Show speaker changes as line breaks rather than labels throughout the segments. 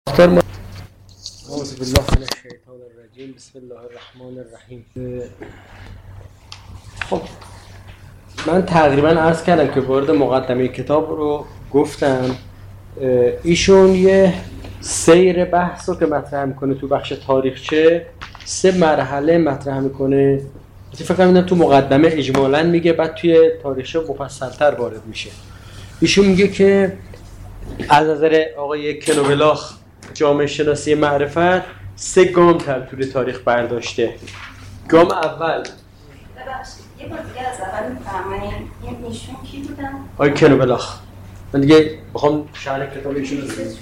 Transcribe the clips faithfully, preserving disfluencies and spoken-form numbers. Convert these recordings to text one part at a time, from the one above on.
اختار ما اعوذ بالله من الشیطان الرجیم بسم الله الرحمن الرحیم. خب من تقریبا عرض کردم که وارد مقدمه کتاب رو گفتم. ایشون یه سیر بحث رو که مطرح میکنه تو بخش تاریخچه سه مرحله مطرح میکنه. فکر کنم تو مقدمه اجمالاً میگه، بعد توی تاریخچه مفصل‌تر وارد میشه. ایشون میگه که از نظر آقای کنوبلاخ جامعه شناسی معرفت سه گام در طول تاریخ برداشته. گام اول
ببخشید یه بار دیگه از اول میفهمین این ایشون کی بودن؟
آقای کنوبلاخ. من دیگه بخوام شرح کتاب ایشون رو بگم.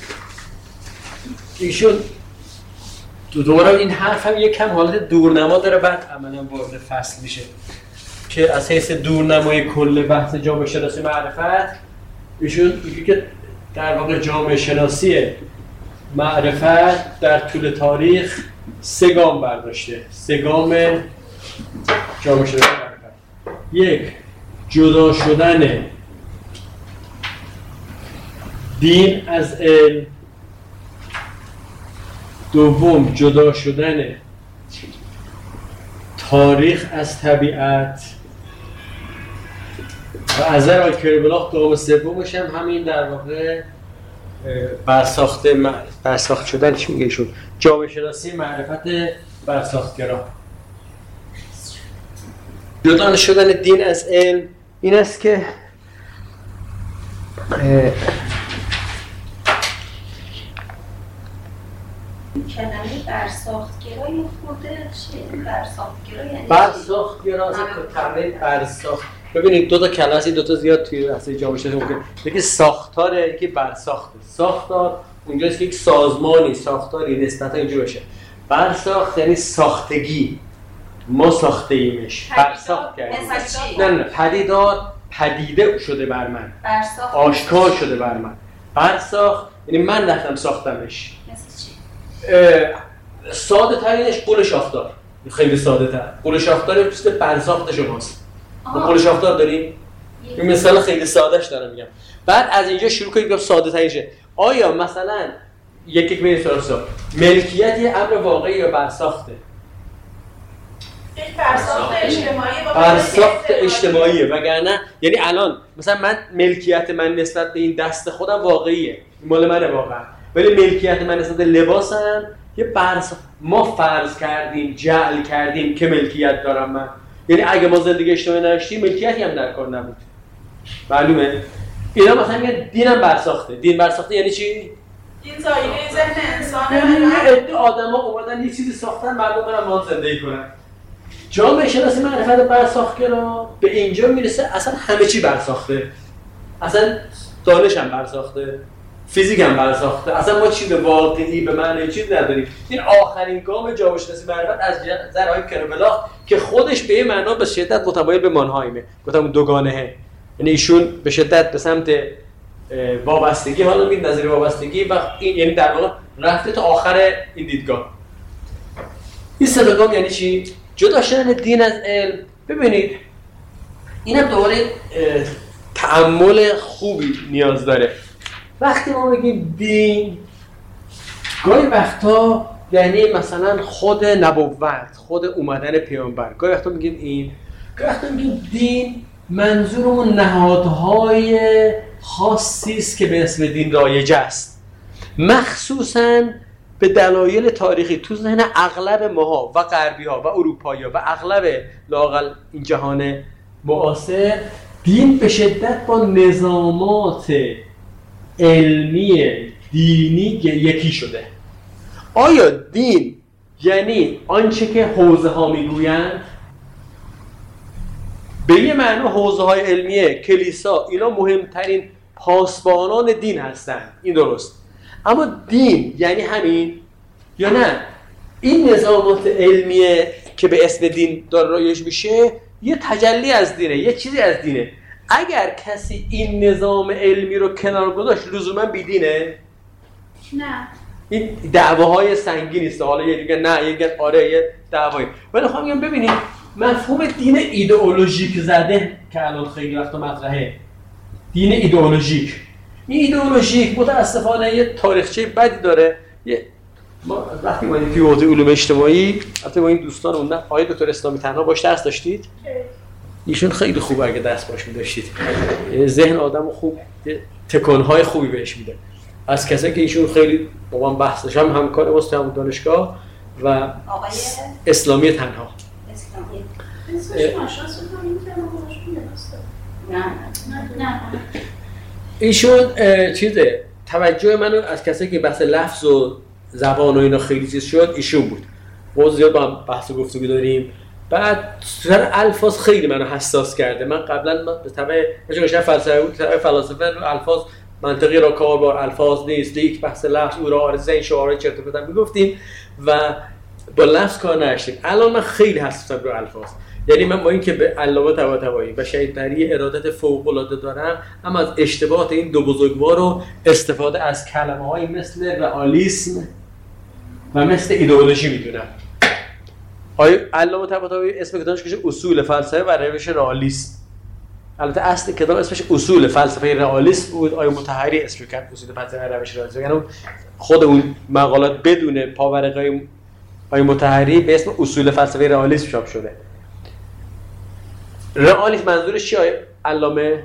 ایشون تو دوباره این حرف هم یک کم حالت دورنما داره، بعد عملاً وارد فصل میشه که از حیث دورنمای کل بحث جامعه شناسی معرفت ایشون میگه که در واقع جامعه شناسی معرفت در طول تاریخ سه گام برداشته. سه گام جامعه شناسی معرفت: یک، جدا شدن دین از علم. دوم، جدا شدن تاریخ از طبیعت. و از نظر آقای کنوبلاخ گام سومش هم همین در واقع برساخت برساخت شدن چی میگه ایشون؟ جامعه شناسی معرفت برساختگرا. جدا شدن دین از علم این است که
کلمه برساختگرا یه خورده چیه؟ برساختگرا یعنی
برساختگرا از کلمه برساخت. ببینید دو تا کلمه است، دو تا زیاد توی اصل جامعه شناسی ممکن. یکی ساختاره، یکی برساخته. ساختار اونجاست که یک سازمانی ساختاری نسبتا اینجا بشه. برساخت یعنی ساختگی، ما ساخته ایمش، برساخت کردیم. نه نه پدیدار پدیده شده بر من، آشکار شده بر من. برساخت یعنی من رفتم ساختمش. ساده ترینش قول شاخدار، خیلی ساده تر. قول شاخدار چیز برساخت شماست. ما قول شاخدار داریم؟ این مثال خیلی سادهش دارم میگم. بعد از اینجا شروع کنیم که ساده ترینشه. آیا مثلا یک یک بین سوال ملکیت یه امر واقعی یا برساخته؟
یک برساخت اجتماعی با
برساخت اجتماعیه، وگرنه یعنی الان مثلا من ملکیت من نسبت به این دست خودم واقعیه، مال منه واقعا، ولی ملکیت من نسبت به لباسم یه برساخت. ما فرض کردیم، جعل کردیم که ملکیت دارم من. یعنی اگه ما زندگی اجتماعی نداشتیم ملکیتی هم در کار نبود. معلومه؟ اینا مثلا میگن دینم برساخته. دین برساخته یعنی چی؟
این زایده ذهن انسانه.
یعنی عده آدما اومدن یه چیزی ساختن مردم برن ما زندگی کنن. جامعه شناسی معرفت برساختگرا به اینجا میرسه اصلا همه چی برساخته. اصلا دانش هم برساخته، فیزیک هم برساخته. اصلا ما چیز واقعی به معنی چیز نداریم. این آخرین گام جامعه شناسی معرفت از نظر آقای کنوبلاخ که خودش به این معنا به شدت متمایل به مانهایمه. گفتم دوگانهه. یعنی ایشون به شدت به سمت وابستگی حالا میگه، نظریه وابستگی، و این یعنی در واقع رفته تا آخر این دیدگاه. این سه گام یعنی چی؟ جدا شدن دین از علم. ببینید اینم دوباره تأمل خوبی نیاز داره. وقتی ما میگیم دین، گاهی وقتا یعنی مثلا خود نبوت، خود اومدن پیامبر. گاهی وقتا میگیم این، گاهی وقتا میگیم دین منظورمون نهادهای خاصی است که به اسم دین رایج است، مخصوصاً به دلایل تاریخی تو ذهن اغلب ماها و غربی‌ها و اروپایی‌ها و اغلب لااقل این جهان معاصر دین به شدت با نظامات علمی دینی یکی شده. آیا دین یعنی آنچه که حوزه ها میگویند؟ به یه معنی حوزه های علمیه، کلیسا، اینا مهمترین پاسبانان دین هستند، این درست. اما دین یعنی همین یا نه؟ این نظامات علمیه که به اسم دین داره رایج میشه یه تجلی از دینه، یه چیزی از دینه. اگر کسی این نظام علمی رو کنار گذاشت لزوما بیدینه؟
نه.
این دعواهای سنگینی است. حالا یه دیگه نه، یه آره، یه دعوایی. ولی خواهم میگم ببینید مفهوم دین ایدئولوژیک زده که الان خیلی وقتا مطرحه، دین ایدئولوژیک این ایدئولوژیک متاسفانه یه تاریخچه بدی داره. یه ما وقتی ما توی حوزه علوم اجتماعی البته با این دوستان موندن، آقای دکتر اسلامی تنها باش درس داشتید؟ ایشون خیلی خوبه اگه درس باش می‌داشتید. ذهن آدمو خوب تکان‌های خوبی بهش میده. از کسایی که ایشون خیلی با من بحث داشتم، همکار ما تو دانشگاه و
آقای
اسلامی تنها.
اسلامی.
اسمش ماشاءالله این که ما خودشون درسته.
نه نه.
ایشون چیزه توجه منو از کسایی که بحث لفظ و زبان و اینا خیلی چیز شد ایشون بود. ما زیاد با هم بحث و گفتگو داریم. بعد سر الفاظ خیلی منو حساس کرده. من قبلا من به تبع مشغول فلسفه بود، تبع فلسفه رو الفاظ منطقی را کار بار الفاظ نیست، یک بحث لفظ او را آرزه این شعارهای چرت و پرت میگفتیم و با لفظ کار نداشتیم. الان من خیلی حساسم رو الفاظ. یعنی من با اینکه به علامه طباطبایی و شهید طریق ارادت فوق العاده دارم، اما از اشتباهات این دو بزرگوار رو استفاده از کلمه‌های مثل رئالیسم و مثل ایدئولوژی میدونم. آیا علامه طباطبایی اسم کتابش میشه اصول فلسفه و روش رئالیسم. البته اصل کتاب اسمش اصول فلسفه رئالیسم بود. آیا مطهری اسمش کرد اصول فلسفه و روش رئالیسم. یعنی خود اون مقالات بدون پاورقای آیا مطهری به اسم اصول فلسفه رئالیسم چاپ شده. رئالیسم منظورش چیه علامه؟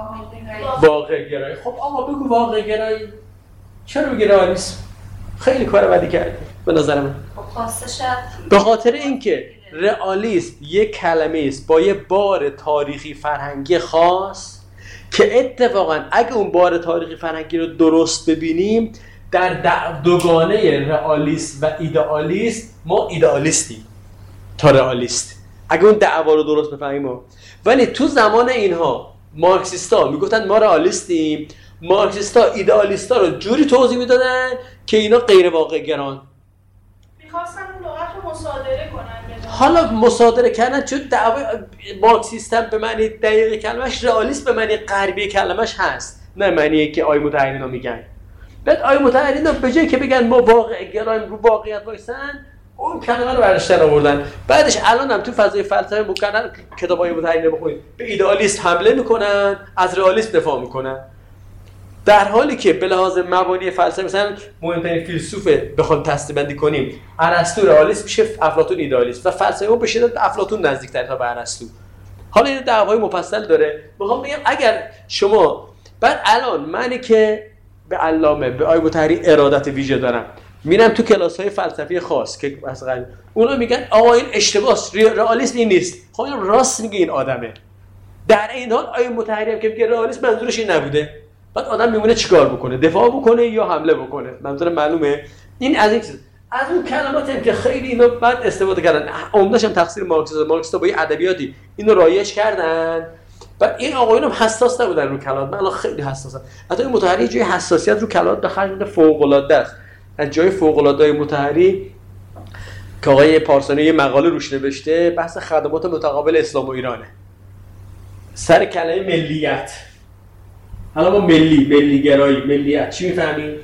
واقع گرایی. خب آقا بگو واقع گرایی. چرا میگی رئالیسم؟ خیلی کار بدی کردی به نظر من. به خاطر اینکه رئالیسم یک کلمه است با یه بار تاریخی فرهنگی خاص که اتفاقا اگه اون بار تاریخی فرهنگی رو درست ببینیم در دوگانه رئالیسم و ایدئالیسم ما ایدئالیستیم تا رئالیست. اگه اون دعوا رو درست بفهمیم ما. ولی تو زمان اینها مارکسیستا میگفتن ما رئالیستیم، مارکسیستا ایدئالیستا رو جوری توضیح میدادن که اینا غیر واقع گران.
می‌خواستن اون لغت رو مصادره کنن.
حالا مصادره کردن چون دعوای مارکسیستم به معنی دقیق کلمش، رئالیسم به معنی غربی کلمش هست، نه معنی که آی متحرینا میگن. بعد آی متحرینا به جای که بگن ما واقع گرایم رو واقعیت وایسن، اون کلمه رو برشتر آوردن. بعدش الان هم تو فضای فلسفه مکرر کتابای متحرینا بخونید به ایدئالیست حمله میکنن، از رئالیسم دفاع میکنن، در حالی که به لحاظ مبانی فلسفه مثلا مهمترین فیلسوف بخوام تست‌بندی کنیم ارسطو رئالیست میشه، افلاطون ایدئالیست و فلسفه ما به شدت افلاطون نزدیک‌تر تا به ارسطو. حالا این دعوای مفصل داره. میخوام بگم اگر شما بعد الان منی که به علامه به آی مطهری ارادت ویژه دارم میرم تو کلاس‌های فلسفی خاص که مثلا اونا میگن آقا این اشتباهه، رئالیسم این نیست. خب این راست میگه این آدمه. در این حال آی مطهری هم که میگه رئالیسم منظورش این نبوده. بعد آدم میمونه چیکار بکنه؟ دفاع بکنه یا حمله بکنه؟ منظور معلومه. این از این چیز از اون کلماتی هم که خیلی اینو بعد استفاده کردن، عمده‌اش هم تقصیر مارکسیسم، مارکسیستا با ادبیاتی اینو رایج کردن. بعد این آقایون هم حساس نبودن رو کلمات. من الان خیلی حساسم. حتی این مطهری جای حساسیت رو کلمات به خرج میده فوق‌العاده است. از جای فوق‌العاده مطهری که آقای پارسانی یه مقاله روش نوشته بحث خدمات متقابل اسلام و ایرانه. سر کلمه ملیت. حالا ما ملی، ملی گرایی، ملیت چی می‌فهمیم؟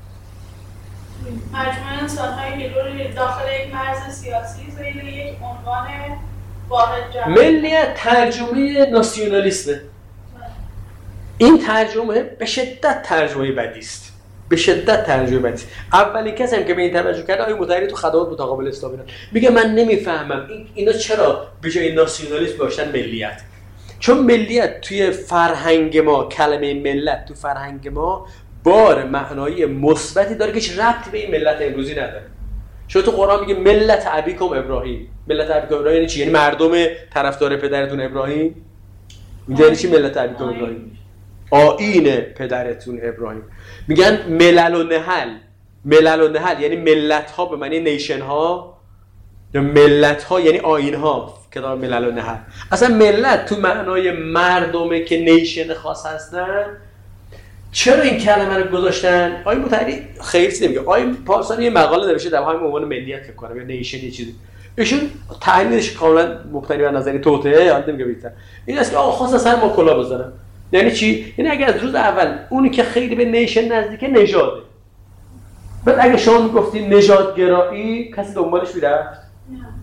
مجموعه انسان‌هایی که داخل یک مرز سیاسی زیر یک عنوان واحد جمعی.
ملیت ترجمه ناسیونالیسمه. این ترجمه به شدت ترجمه بدی است. به شدت ترجمه بدی است. اولین کسی هم که به این توجه کرده آقای مطهری تو خدمات متقابل اسلامی ایران. میگه من نمی‌فهمم این اینا چرا به جای ناسیونالیسم داشتن ملیت. چون ملیت توی فرهنگ ما، کلمه ملت تو فرهنگ ما بار معنایی مثبتی داره که هیچ ربطی به این ملت امروزی نداره. شما تو قرآن میگه ملت ابیکم ابراهیم. ملت ابیکم ابراهیم یعنی چی؟ یعنی مردم طرفدار پدرتون ابراهیم. میگه یعنی چی ملت ابیکم ابراهیم؟ آیین پدرتون ابراهیم. میگن ملل و نهل. ملل و نهل یعنی ملت ها به معنی نیشن ها یا ملت ها یعنی آیین ها. کتاب ملل و نهل. اصلا ملت تو معنای مردمه که نیشن خاص هستن. چرا این کلمه رو گذاشتن؟ آقای مطهری خیلی چیزی نمیگه. آقای پارسانی یه مقاله نوشته در همین عنوان ملیت فکر کنم یا نیشن یه چیزی. ایشون تحلیلش کاملا مبتنی بر نظریه توطئه، یاد نمیگه بیشتر. این است که آقا خاص سر ما کلا بزنن. یعنی چی؟ یعنی اگه از روز اول اونی که خیلی به نیشن نزدیکه نژاده. بعد اگه شما میگفتی نژادگرایی کسی دنبالش میرفت؟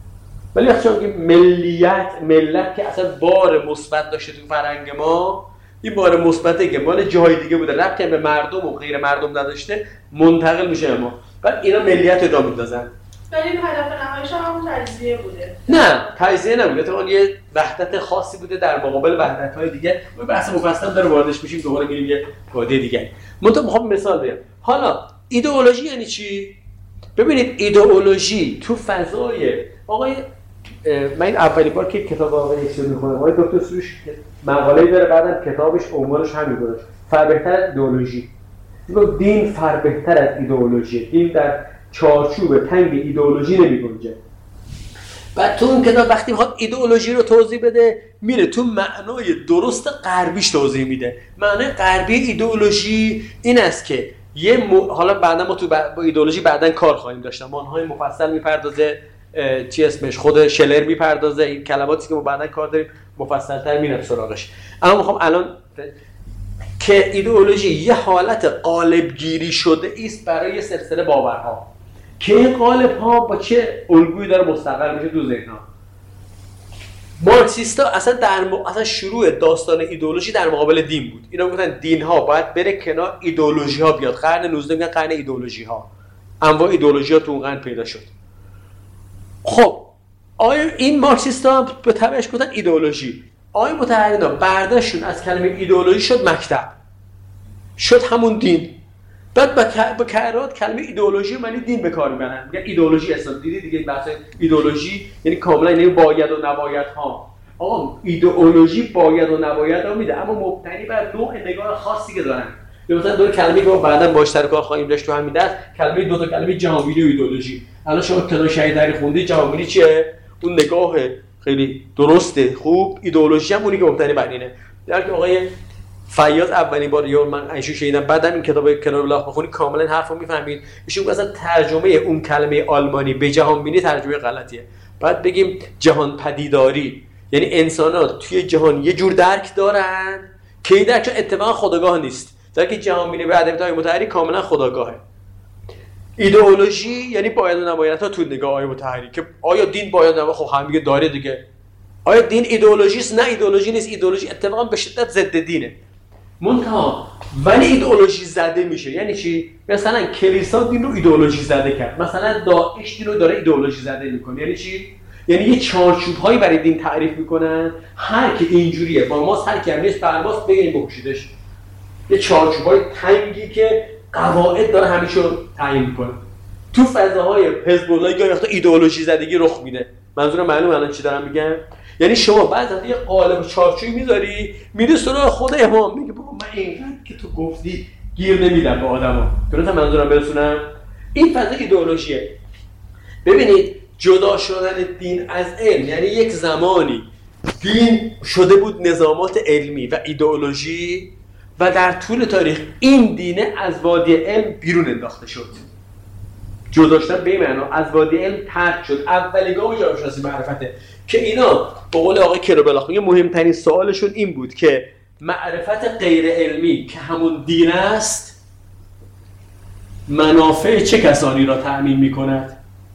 ولی وقتی شما میگی ملیت، ملت که اصلا بار مثبت داشته تو فرهنگ ما، این بار مثبته که مال جای دیگه بوده ربطی به مردم و غیر مردم نداشته منتقل میشه ما. بعد اینا ملیت ادامه میدازن.
ولی هدف نهاییش هم همون تجزیه بوده.
نه تجزیه نبوده، تو اون یه وحدت خاصی بوده در مقابل وحدت‌های دیگه. ما بحث مفصل داره واردش میشیم، دوباره میریم یه واحد دیگه. من تو میخوام مثال بگم. حالا ایدئولوژی یعنی چی؟ ببینید ایدئولوژی تو فضای آقای من این اولین بار که کتاب آقای اکسیو میخونم، آقای دکتر سروش مقاله‌ای داره، بعدم کتابش عنوانش همین گذاشت، فربهتر از ایدئولوژی. میگه دین فربهتر از ایدئولوژی، دین در چارچوب تنگ ایدئولوژی نمی‌گنجه. بعد تو اون کتاب وقتی میخواد ایدئولوژی رو توضیح بده میره تو معنای درست غربیش توضیح میده. معنای غربی ایدئولوژی این است که یه م... حالا بعدا ما تو با ایدئولوژی بعداً کار خواهیم داشت، مانهای مفصل میپردازه، چی اسمش خود شلر میپردازه، این کلماتی که ما بعداً کار داریم مفصل‌تر میرم سراغش. اما میخوام الان که ایدئولوژی یه حالت قالبگیری شده است برای سلسله باورها که این قالب‌ها با چه الگویی داره مستقر میشه تو ذهن‌ها. مارکسیستا اصلا در م... اصلا شروع داستان ایدئولوژی در مقابل دین بود. اینا میگفتن دین‌ها باید بره کنار، ایدئولوژی‌ها بیاد. قرن نوزدهم میگن قرن ایدئولوژی‌ها. انواع ایدئولوژی‌ها تو اون قرن پیدا شد. خب آیا این مارکسیستا به تبعش گفتن ایدئولوژی؟ آیا متحدینا برداشتشون از کلمه ایدئولوژی شد مکتب، شد همون دین. بعد با کرات کلمه ایدئولوژی معنی دین به کار میبرن، میگن ایدئولوژی اسلام. دیدی دیگه بحث ایدئولوژی یعنی کاملا یعنی باید و نباید ها. آقا ایدئولوژی باید و نباید ها میده، اما مبتنی بر نوع نگاه خاصی که دارن. مثلا دو کلمه‌ای که ما بعداً باهاش سر کار خواهیم داشت تو همین درس، کلمه دو تا کلمه جهانبینی و ایدئولوژی. الان شما کتاب شهیدری خوندی، جهانبینی چیه؟ اون نگاه خیلی درسته خوب، ایدئولوژی هم اونی که مبتنی بر اینه. در که آقای فیاض اولین بار یا من ایشون شنیدم، بعدم این کتاب کنار الله بخونی کاملا حرفو میفهمید. ایشون اصلا ترجمه اون کلمه آلمانی به جهانبینی ترجمه غلطیه. بعد بگیم جهان پدیداری، یعنی انسانات توی جهان یه جور درک دارن که این درک اتفاقا خودآگاه نیست. در که جهانبینی به ادبیات متحری کاملا خودآگاهه. ایدئولوژی یعنی باید و نبایدها تو نگاه های متحری که آیا دین باید و نباید، خب هم میگه داره دیگه. آیا دین ایدئولوژی است؟ نه ایدئولوژی نیست. ایدئولوژی اتفاقا به شدت ضد دینه. منتها ولی ایدئولوژی زده میشه. یعنی چی؟ مثلا کلیسا دین رو ایدئولوژی زده کرد، مثلا داعش دین رو داره ایدئولوژی زده میکنه. یعنی چی؟ یعنی یه چارچوب هایی برای دین تعریف میکنن، هر کی اینجوریه با ماست، هر کی نیست بر ماست، بگین بکشیدش. یه چارچوب های تنگی که قواعد داره همیشه تعیین میکنه. تو فضاهای حزب الله گاهی وقتا ایدئولوژی زدگی رخ میده. منظورم معلومه الان چی دارم میگم؟ یعنی شما بعضی یه قالب چارچوبی میذاری، میری سراغ خود امام، میگه بابا من اینقدر که تو گفتی گیر نمیدم به آدما. درسته منظورم برسونم؟ این فضا ایدئولوژیه. ببینید جدا شدن دین از علم یعنی یک زمانی دین شده بود نظامات علمی و ایدئولوژی و در طول تاریخ این دینه از وادی علم بیرون انداخته شد. جدا شدن به معنا از وادی علم ترک شد. اولین گام جامعه‌شناسی معرفته که اینا به قول آقای کروبلاخ میگه مهمترین سوالشون این بود که معرفت غیر علمی که همون دین است منافع چه کسانی را تأمین میکند؟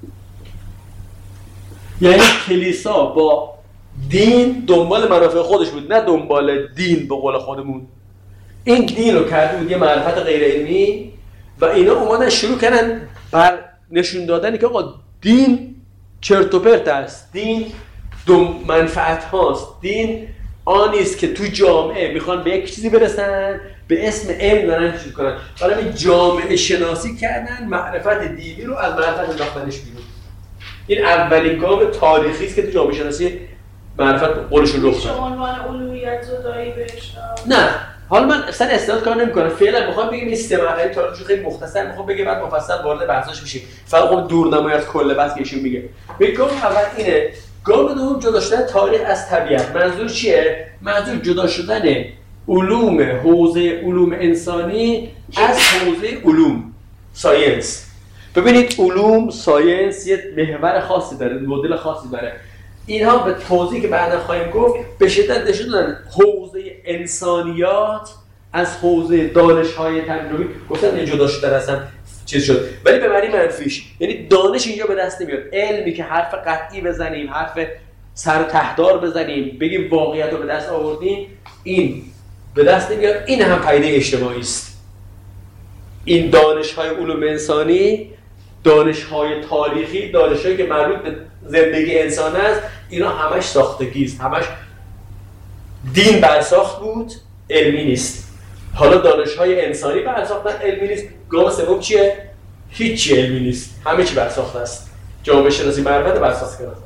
یعنی کلیسا با دین دنبال منافع خودش بود، نه دنبال دین به قول خودمون. این دین رو کرده بود یه معرفت غیر علمی و اینا اومدن شروع کردن بر نشون دادن که آقا دین چرت و پرت است، دین دو منفعت هاست، دین آنی است که تو جامعه میخوان به یک چیزی برسن به اسم علم دارن چیز کنن. حالا این جامعه شناسی کردن معرفت دینی رو از معرفت انداختنش بیرون. این اولین گام تاریخی است که تو جامعه شناسی معرفت قولشون رخ داد.
عنوان الوهیت زدایی بهش
نه، حالا من اصلا استناد کار نمی‌کنم. فعلا می‌خوام بگم این سه مرحله تاریخی خیلی مختصر می‌خوام بگم، بعد مفصل وارد بحثش میشیم. فقط خب دورنمایی از کل بحث که ایشون میگه. میگم اول اینه، گام دوم جدا شدن تاریخ از طبیعت. منظور چیه؟ منظور جدا شدن علوم حوزه علوم انسانی از حوزه علوم ساینس. ببینید علوم ساینس یه محور خاصی داره، مدل خاصی داره. اینها به توضیحی که بعدا خواهیم گفت به شدت نشون دادن حوزه انسانیات از حوزه دانش‌های تجربی. گفتم این جدا شده هستن چیز شد، ولی به معنی منفیش. یعنی دانش اینجا به دست نمیاد. علمی که حرف قطعی بزنیم، حرف سر تحدار بزنیم، بگیم واقعیت رو به دست آوردیم، این به دست نمیاد. این هم پدیده اجتماعی است. این دانش‌های علوم انسانی، دانش‌های تاریخی، دانش‌هایی که مربوط به زندگی انسان است، اینا همش ساختگی است، همش دین برساخت بود، علمی نیست. حالا دانش‌های انسانی برساختن، علمی نیست. گام سوم چیه؟ هیچی علمی نیست، همه چی برساخته است. جامعه شناسی معرفت برساخته است.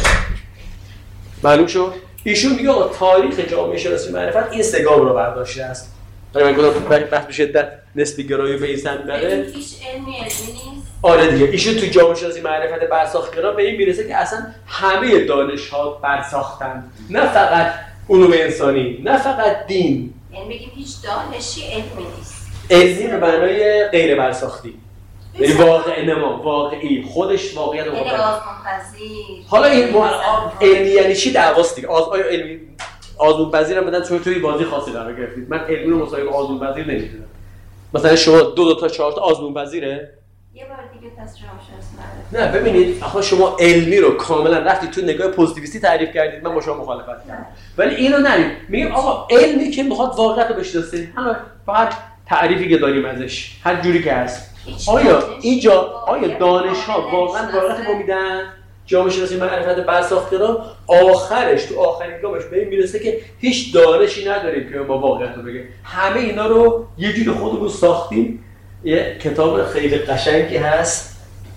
معلوم شد؟ ایشون میگه آقا تاریخ جامعه شناسی معرفت این سه گام رو برداشته است. برای من گفتم بحث به شدت نسبی گرایی به این سمت بره.
هیچ علمی علمی نیست.
آره دیگه، ایشون تو جامعه شناسی معرفت برساختگرا به این میرسه که اصلا همه دانش‌ها برساختن، نه فقط علوم انسانی، نه فقط دین.
یعنی بگیم هیچ دانشی علمی نیست.
علمی به معنای غیر برساختی. یعنی واقع نما، واقعی، خودش واقعیت رو
واقعی.
حالا این علمی یعنی چی دعواست دیگه. آز آیا علمی آزمون پذیرم بدن چون توی بازی خاصی قرار گرفتید. من علمی رو مساوی با آزمون پذیر نمی‌دونم. مثلا شما دو دو تا چهار تا آزمون پذیره؟
یه بار دیگه پس جامعه شناسی
نه ببینید، آخه شما علمی رو کاملا رفتی تو نگاه پوزیتیویستی تعریف کردید، من با شما مخالفت دارم. ولی اینو نرید. میگم آقا علمی که میخواد واقعیت رو بشناسه، همه فقط تعریفی که داریم ازش، هر جوری که هست. آیا اینجا آیا دانش‌ها واقعا واقعیت رو میدن؟ جامعه شناسی معرفت برساختگرا آخرش تو آخرین گامش به این میرسه که هیچ دانشی نداریم که ما واقعیت رو بگه. همه اینا رو یه جوری خودمون ساختیم. یه کتاب خیلی قشنگی هست.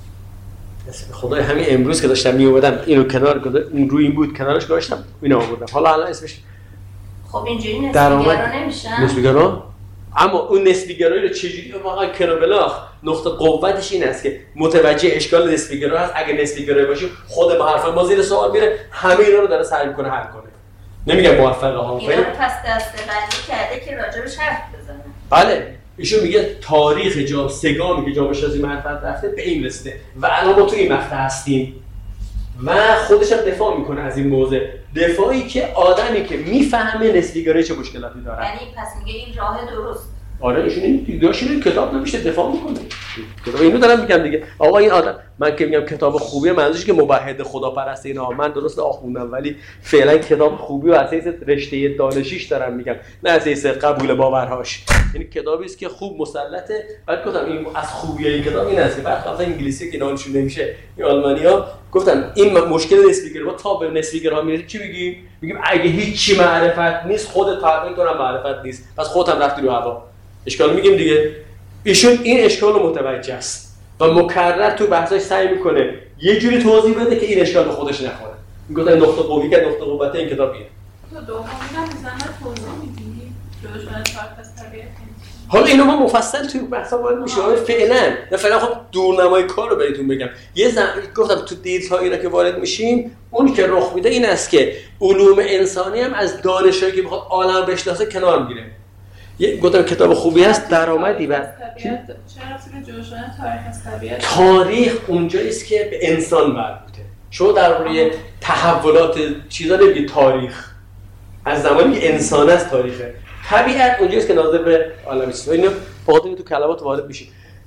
اسم خدای همین امروز که داشتم میومدم اینو کنار اون روی این بود، کنارش گذاشتم اینو آوردم. حالا الان اسمش
خب اینجوری نسبی‌گرا نمیشن.
نسبی‌گرا؟ اما اون نسبی‌گرایی رو چجوری واقعا کنابلاخ نقطه قوتش این است که متوجه اشکال نسبی‌گرا هست. اگه نسبی‌گرایی باشیم خود با حرف ما زیر سوال میره، همه اینا رو داره سعی می‌کنه حل کنه. نمیگم موفقه ها.
اینا رو پس دسته‌بندی کرده که راجبش حرف بزنه.
بله، ایشون میگه تاریخ جام سگامی که جامعه شناسی معرفت رفته به این رسیده و الان ما تو این مقطع هستیم و خودش هم دفاع میکنه از این موضوع، دفاعی که آدمی که میفهمه نسبی‌گرایی چه مشکلاتی داره.
یعنی پس میگه این راه درست.
آره ایشون این دیداش این کتاب نمیشه دفاع میکنه. کتاب اینو دارم میگم دیگه. آقا این آدم، من که میگم کتاب خوبیه منظورش که موحد خداپرست اینا، من درست آخوندم ولی فعلا کتاب خوبی و اساس رشته دانشیش دارم میگم، نه اساس قبول باورهاش. یعنی کتابی است که خوب مسلطه. بعد گفتم این از خوبی این کتاب این است که بعد مثلا انگلیسی که نانشون نمیشه، این آلمانیا گفتن این مشکل نسبی‌گرا تا به نسبی‌گرا میرسه چی میگیم؟ میگیم اگه هیچی معرفت نیست خودت تقریبا تو هم معرفت نیست، پس خودت هم رفتی رو هوا. اشکال میگیم دیگه. ایشون این اشکال رو متوجه است و مکرر تو بحثاش سعی میکنه یه جوری توضیح بده که این اشکال به خودش نخوره. میگه نقطه قوی که نقطه قوت این کتابیه.
تو دومی هم مثلا توضیح میدی جوشان فرق از طبیعت.
حالا اینو ما مفصل توی بحثا وارد میشیم. فعلا نه فعلا خب دورنمای کار رو بهتون بگم. یه زم... گفتم تو دیت‌ها اینا که وارد میشیم، اون که رخ میده این است که علوم انسانی هم از دانشایی که میخواد عالم بشناسه کنار میگیره. یه گفتم کتاب خوبی هست، درآمدی و
چرا رابطه جوشان تاریخ از طبیعت؟
تاریخ اونجایی است که به انسان مربوطه. شما درباره تحولات چیزا نمیگی تاریخ. از زمانی که انسان است تاریخه. طبیعت اونجایی است که ناظر به عالم است. اینو فقط تو کلمات وارد میشی.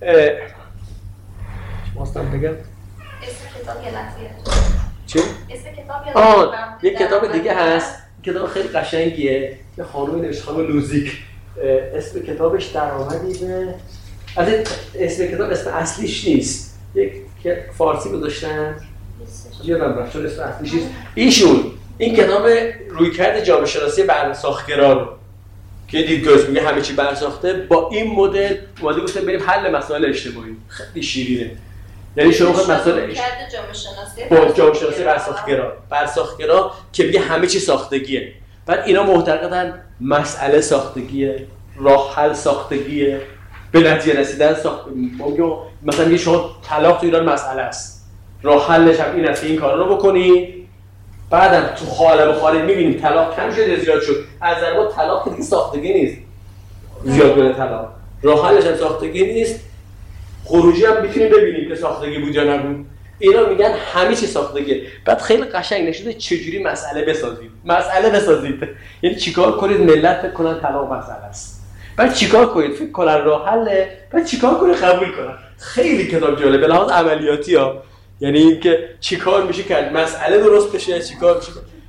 واسطم بگم
اسم کتاب یادتیه.
چی؟
اسم کتاب یادتیه.
آه، یک کتاب دیگه هست. کتاب خیلی قشنگیه. یه خانومی نوشته، خانم لوزیک. اسم کتابش درآمدی به از اسم کتاب اسم اصلیش نیست. یک فارسی گذاشتن. یادم رفت چون اسم اصلیش نیست. ایشون این کتاب رویکرد جامعه شناسی برساختگرا رو که دیدگاهش میگه همه چی برساخته، با این مدل اومده گفته بریم حل مسائل اجتماعی. خیلی شیرینه. یعنی شما خود مسائل
رویکرد جامعه شناسی
با جامعه شناسی برساختگرا برساختگرا که میگه همه چی ساختگیه. بعد اینا معتقدن مسئله ساختگیه، راه حل ساختگیه، به نتیجه رسیدن ساخت. مثلا میگه شما طلاق تو ایران مسئله است، راه حلش هم این است که این کارا رو بکنی. بعدم تو عالم خارج می‌بینیم طلاق کم شده زیاد شد. از نظر ما طلاق دیگه ساختگی نیست، زیاد بوده طلاق، راه حلش هم ساختگی نیست. خروجی هم میتونیم ببینیم که ساختگی بود یا نبود. اینا میگن همه چی ساختگیه. بعد خیلی قشنگ نشده چجوری مسئله بسازید. مسئله بسازید یعنی چیکار کنید ملت فکر کنن طلاق مسئله است، بعد چیکار کنید فکر کنن راه حله، بعد چیکار کنید قبول کنن. خیلی کتاب جالب به لحاظ عملیاتی ها، یعنی اینکه چیکار میشه کرد مسئله درست بشه، چیکار میشه.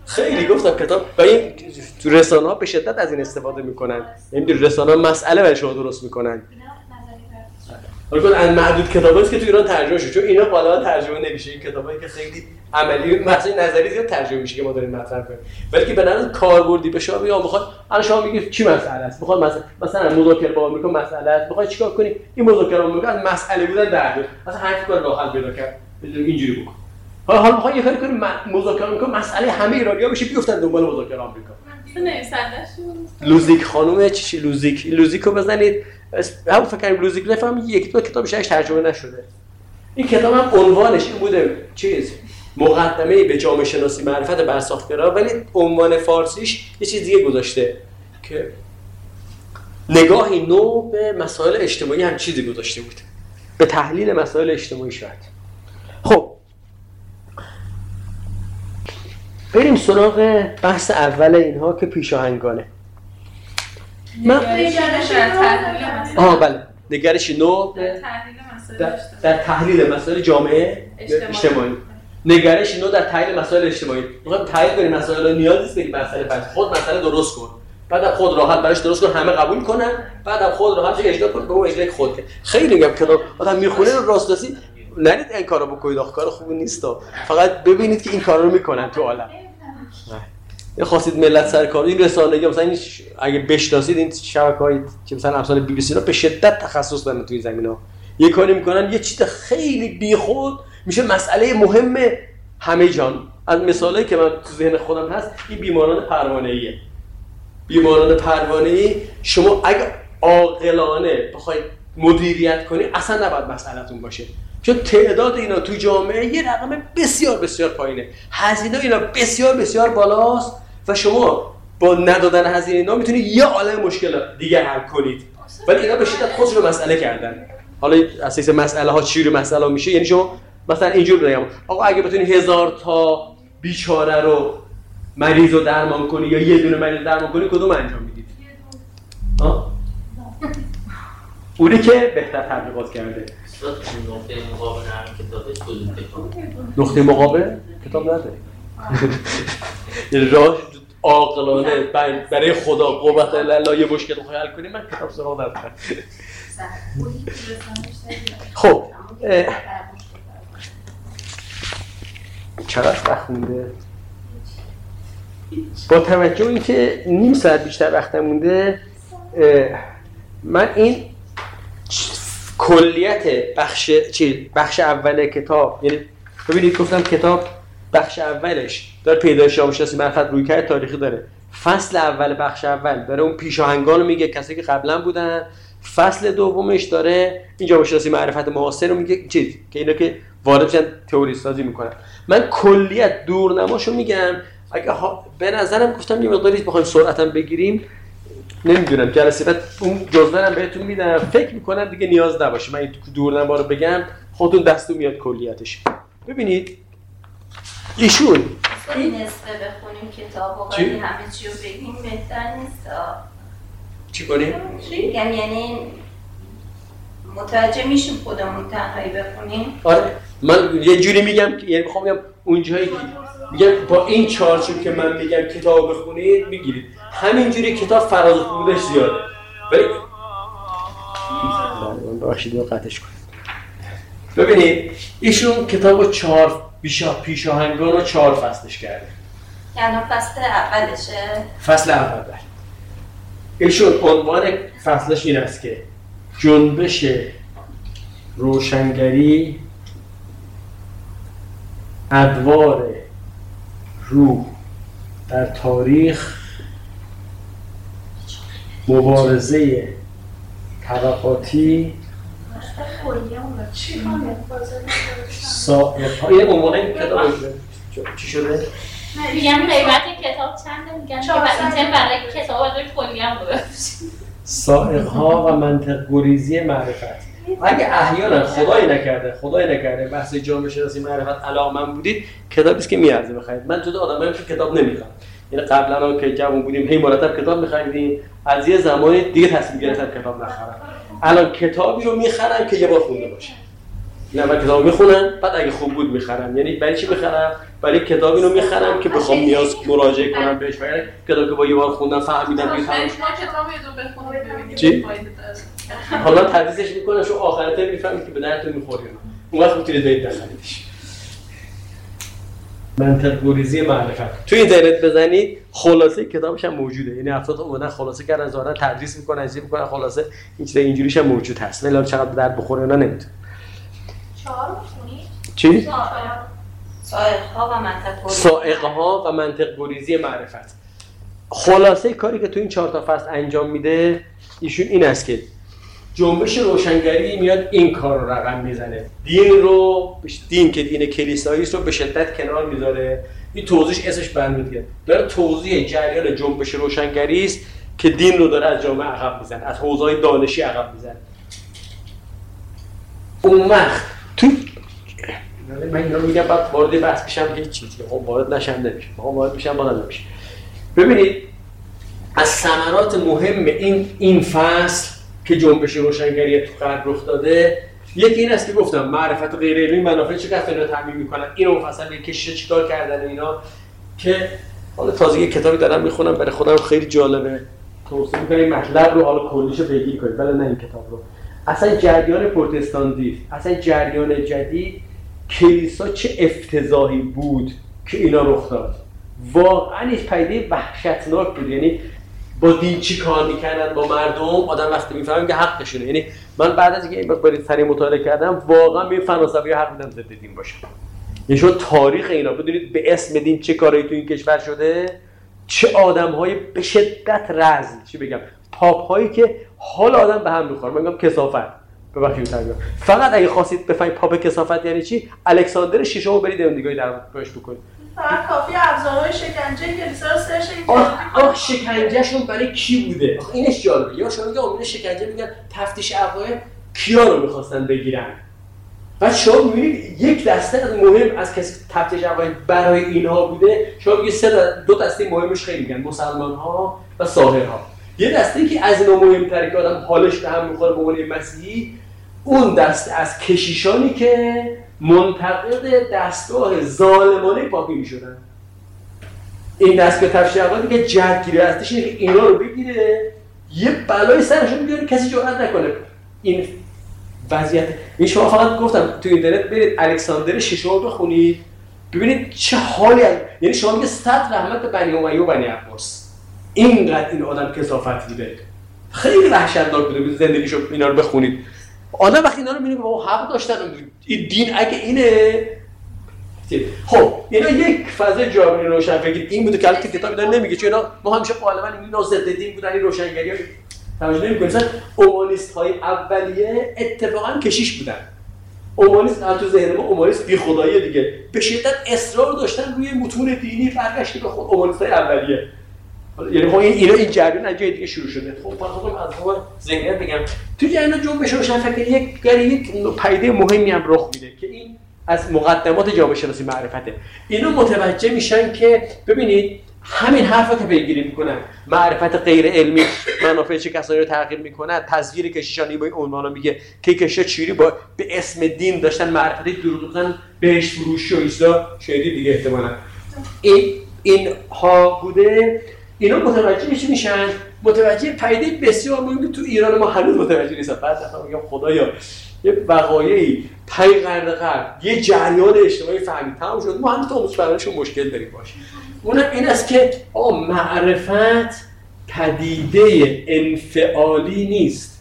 خیلی گفتم کتاب و این تو رسانه‌ها به شدت از این استفاده میکنن. یعنی رسانه‌ها مسئله برای شما درست میکنن. حالا از معدود کتابایی است که تو ایران ترجمه شده، چون اینا غالبا ترجمه نمیشه. این کتابایی که خیلی عملی مثلا نظری زیاد ترجمه میشه که ما داریم مطرح کنیم، ولی که به نظر کاربردی بشه یا میخواد الان شما میگید چی مسئله است، میخواد مثلا مثلا مذاکره با آمریکا مسئله است، میخواد چیکار کنی این مذاکره آمریکا از مسئله بودن در بیاد، مثلا هر کار راه حل پیدا کرد اینجوری بکن. حالا حالا میخواد یه کاری کنی مذاکره آمریکا مسئله همه ایرانی‌ها بشه، بیفتن دنبال مذاکره آمریکا.
نویسنده‌شون
لوزیک خانم چی لوزیک لوزیکو بزنید، هم فکر کنم لوزیک نفهم یک دو کتابش هیچ ترجمه نشده. این کتاب هم عنوانش این بوده چیز مقدمه به جامعه شناسی معرفت برساختگرا، ولی عنوان فارسیش یه چیز دیگه گذاشته که نگاهی نو به مسائل اجتماعی هم چیزی گذاشته بود، به تحلیل مسائل اجتماعی شاید. خب بریم سراغ بحث اول اینها که پیشاهنگانه. من آها بله نگرش نو در, در تحلیل مسائل جامعه اجتماعی. نگرش نو در تحلیل مسائل اجتماعی. میخوایم تحلیل کنیم مسائل نیاز نیست بگیم مسئله پس خود مسئله درست کن، بعد خود راحت براش درست کن همه قبول کنن، بعد خود راحت اجرا کن به اون اجرای خود. خیلی میگم کتاب آدم میخونه رو راستاسی نرید این کارو بکنید، آخه کار خوبی نیست، فقط ببینید که این کارا رو میکنن تو عالم. یه خواستید ملت سر کار این رسانه‌ای مثلا این اگه بشناسید این شبکه‌های که مثلا امثال بی بی سی رو به شدت تخصص دارن تو این زمینه‌ها، یه کاری میکنن یه چیز خیلی بیخود میشه مسئله مهم همه جان. از مثالایی که من تو ذهن خودم هست این بیماران پروانه‌ایه. بیماران پروانه‌ای شما اگه عاقلانه بخواید مدیریت کنی اصلا نباید مسئله‌تون باشه، چون تعداد اینا تو جامعه یه رقم بسیار بسیار پایینه، هزینه اینا بسیار بسیار بالاست و شما با ندادن هزینه اینا میتونید یه عالم مشکل دیگه حل کنید، ولی اینا به شدت خودشون رو مسئله کردن. حالا اساس مسئله ها چی رو مسئله میشه، یعنی شما مثلا اینجور بگم آقا اگه بتونی هزار تا بیچاره رو مریض رو درمان کنی یا یه دونه مریض درمان کنی کدوم انجام میدید؟ ها؟ اونی که بهتر تبلیغات کرده.
نقطه مقابل هر کتابش کدوم کتاب؟
نقطه مقابل کتاب نداره. یعنی راه عاقلانه برای خدا قوت الله یه مشکل رو حل کنیم من کتاب سراغ ندارم. خب چقدر وقت مونده؟ با توجه اینکه نیم ساعت بیشتر وقت مونده من این کلیت بخش چی بخش اول کتاب، یعنی ببینید گفتم کتاب بخش اولش داره پیدایش جامعه شناسی معرفت رویکرد تاریخی داره، فصل اول بخش اول داره اون پیشاهنگان رو میگه کسایی که قبلا بودن، فصل دومش داره این جامعه شناسی معرفت معاصر رو میگه چیز که اینا که وارد میشن تئوری سازی میکنن. من کلیت دورنماشو میگم. اگه ها... به نظرم گفتم یه مقداری بخوایم سرعتم بگیریم نمیدونم جلسه بعد اون جزوه رو بهتون میدم، فکر میکنم دیگه نیاز نباشه من این دورنما رو بگم، خودتون دستون میاد کلیتش. ببینید ایشون
این نصفه بخونیم کتاب و ولی همه چی رو بگیم بهتر نیست.
چی کنیم؟
میگم یعنی متوجه میشیم خودمون تنهایی بخونیم.
آره من یه جوری میگم که یعنی میخوام بگم اون جایی میگم با این چارچوب که من میگم کتاب بخونید میگیرید، همینجوری کتاب فراز و فرودش زیاده ولی ببخشید اینو قطعش کنید. ببینید ایشون کتابو چهار بیشا پیشاهنگان رو چهار فصلش کرده.
یعنی فصل اولشه؟
فصل اول بله. ایشون عنوان فصلش این است که جنبش روشنگری ادوار روح در تاریخ، مبارزه طبقاتی سائق‌ها. یه عنوان این کتاب چی شده؟
میگم قیمت کتاب چنده؟ میگم که اینترنت برای کتاب باید کلی هم بوده.
سائق‌ها و منطق گریزی معرفت. اگه احیانا خدای نکرده خدای نکرده بحث جامعه شناسی معرفت علاقه‌مند بودید کتابی است که میارزه بخرید. من جدا آدمایی که کتاب نمیخوام، یعنی قبلا که جوون بودیم هی مرتب کتاب می‌خریدیم، از یه زمانی دیگه تصمیم گرفتم کتاب نخرم. الان کتابی رو میخرم که یه بار خونده باشه، نه اول کتاب میخونن بعد اگه خوب بود میخرم. یعنی برای چی میخرم؟ برای کتاب اینو میخرم که بخوام نیاز مراجعه کنم بهش. برای کتاب که با یه بار خوندم فهمیدم دیگه تمام.
ما کتابو یه دو بخونم ببینیم
چی؟
فایده داره.
حالا تدریسش میکنم شو آخر ترم میفهمید که به درتون میخوره. اون وقت میتونید برید بخریدش. منطق گریزی معرفت. تو اینترنت بزنید خلاصه کتابش هم موجوده. یعنی افراد اومدن خلاصه کردن ظاهرا تدریس میکنن، ازی میکنن، خلاصه این چیزا اینجوریش هم موجود هست. ولی چقدر درد بخوره اینا نمیدونم.
چهار رو خونید؟
چی؟
سائق‌ها و منطق
سائق‌ها و منطق گریزی معرفت. خلاصه کاری که تو این چهار تا فصل انجام میده ایشون این است که جنبش روشنگری میاد این کار رو رقم میزنه. دین رو دین که دین کلیسایی است رو به شدت کنار میذاره. این توضیحش اسمش برمیاد. داره توضیح جریان جنبش روشنگری است که دین رو داره از جامعه عقب میزنه، از حوزه‌های دانشی عقب میزنه. اون وقت تو من اینا رو میگم بعد وارد بحث بشم که هیچ چیزی خب وارد نشم نمیشه. ما وارد میشم بالا نمیشه. ببینید از ثمرات مهم این این فصل که جنبش روشنگری تو غرب رخ داده یکی این است که گفتم معرفت غیر علمی منافع چقدر اینا تامین میکنن. اینو مفصل کشش چیکار کردن اینا که حالا تازه یه کتابی دارم میخونم برای خودم خیلی جالبه. توصیه میکنم این مطلب رو حالا کلیشو پیگیری کنید ولی نه این کتاب رو. اصلا جریان پروتستانتیسم، اصلا جریان جدید کلیسا چه افتضاحی بود که اینا رخ داد. واقعا هیچ پدیده وحشتناک بود. یعنی با دین چی کار میکنن با مردم آدم وقتی میفهمه که حقشونه. یعنی من بعد از اینکه این مقداری سری مطالعه کردم واقعا به فلسفه‌ای حق میدم ضد دین باشم. یعنی شما تاریخ اینا بدونید به اسم دین چه کاری تو این کشور شده، چه آدم‌های به شدت رذل، چی بگم پاپ‌هایی که حال آدم به هم می‌خوره. من میگم کثافت. ببخشید ترجمه. فقط اگه خواستید بفهمید پاپ کثافت یعنی چی، الکساندر ششم برید اون نگاهی در بهش بکنید.
فقط کافی ابزارهای شکنجه کلیسا رو سرچ کنید.
آه شکنجهشون برای کی بوده؟ آخه اینش جالبه. یا شما میگه امین شکنجه میگن تفتیش عقاید کیا رو می‌خواستن بگیرن. بعد شما می‌بینید یک دسته از مهم از کسی تفتیش عقاید برای اینها بوده. شما میگه سه دو دسته مهمش خیلی میگن مسلمان‌ها و ساحرها. یه دسته که از اینا مهم‌تره که آدم حالش به هم می‌خوره به عنوان مسیحی، اون دسته از کشیشانی که منتقد دستگاه ظالمانه پاپی می‌شدن. این دست که تفسیر عقاید دیگه جدگیری ازش اینه که اینا رو بگیره یه بلای سرشون بیاره کسی جرئت نکنه. این وضعیت این شما فقط گفتم تو اینترنت برید الکساندر ششم رو بخونید ببینید چه حالی هست. یعنی شما میگه صد رحمت به بنی امیه و بنی عباس اینقدر این آدم کثافت بوده. خیلی وحشتناک بوده. زندگیشو اینا رو بخونید. آدم وقتی اینا رو می‌بینه بابا حق داشتن این دین اگه اینه. خب اینا یک فاز جامعه روشنفکری این بوده که البته کتابی داره نمیگه چون اینا ما همیشه غالبا اینا ضد دین بودن. این روشنگری‌ها توجه نمی‌کنید. مثلا اومانیست‌های اولیه اتفاقا کشیش بودن. اومانیست تو ذهن ما اومانیست بی خدایی دیگه به شدت اصرار داشتن روی متون دینی برگشت به خود اومانیست‌های اولیه. یعنی خب این اینا این جریان از جای دیگه شروع شده. خب فقط از اون ذهنیت بگم تو جریان جنبش روشنفکری یک یک پدیده مهمی هم رخ میده که این از مقدمات جامعه شناسی معرفته. اینا متوجه میشن که ببینید همین حرفا که پیگیری میکنن معرفت غیر علمی منافع چه کسانی رو تغییر میکنه. تصویر کشیشانی با این عنوانا میگه که کشیشا چوری با به اسم دین داشتن معرفت دروغ بهش فروشی و ایسا شاید دیگه احتمالاً این این ها بوده. اینا متوجه میشن متوجه پدیده بسیار مهمی تو ایران ما هنوز متوجه نیستن. بعد دفعه میگم خدایا یه وقایعی پنج قرن قبل یه جریان اجتماعی فهمید تمام شد ما هنوز آموزش پرورشون مشکل داریم باشه. اونم این است که آقا معرفت پدیده انفعالی نیست.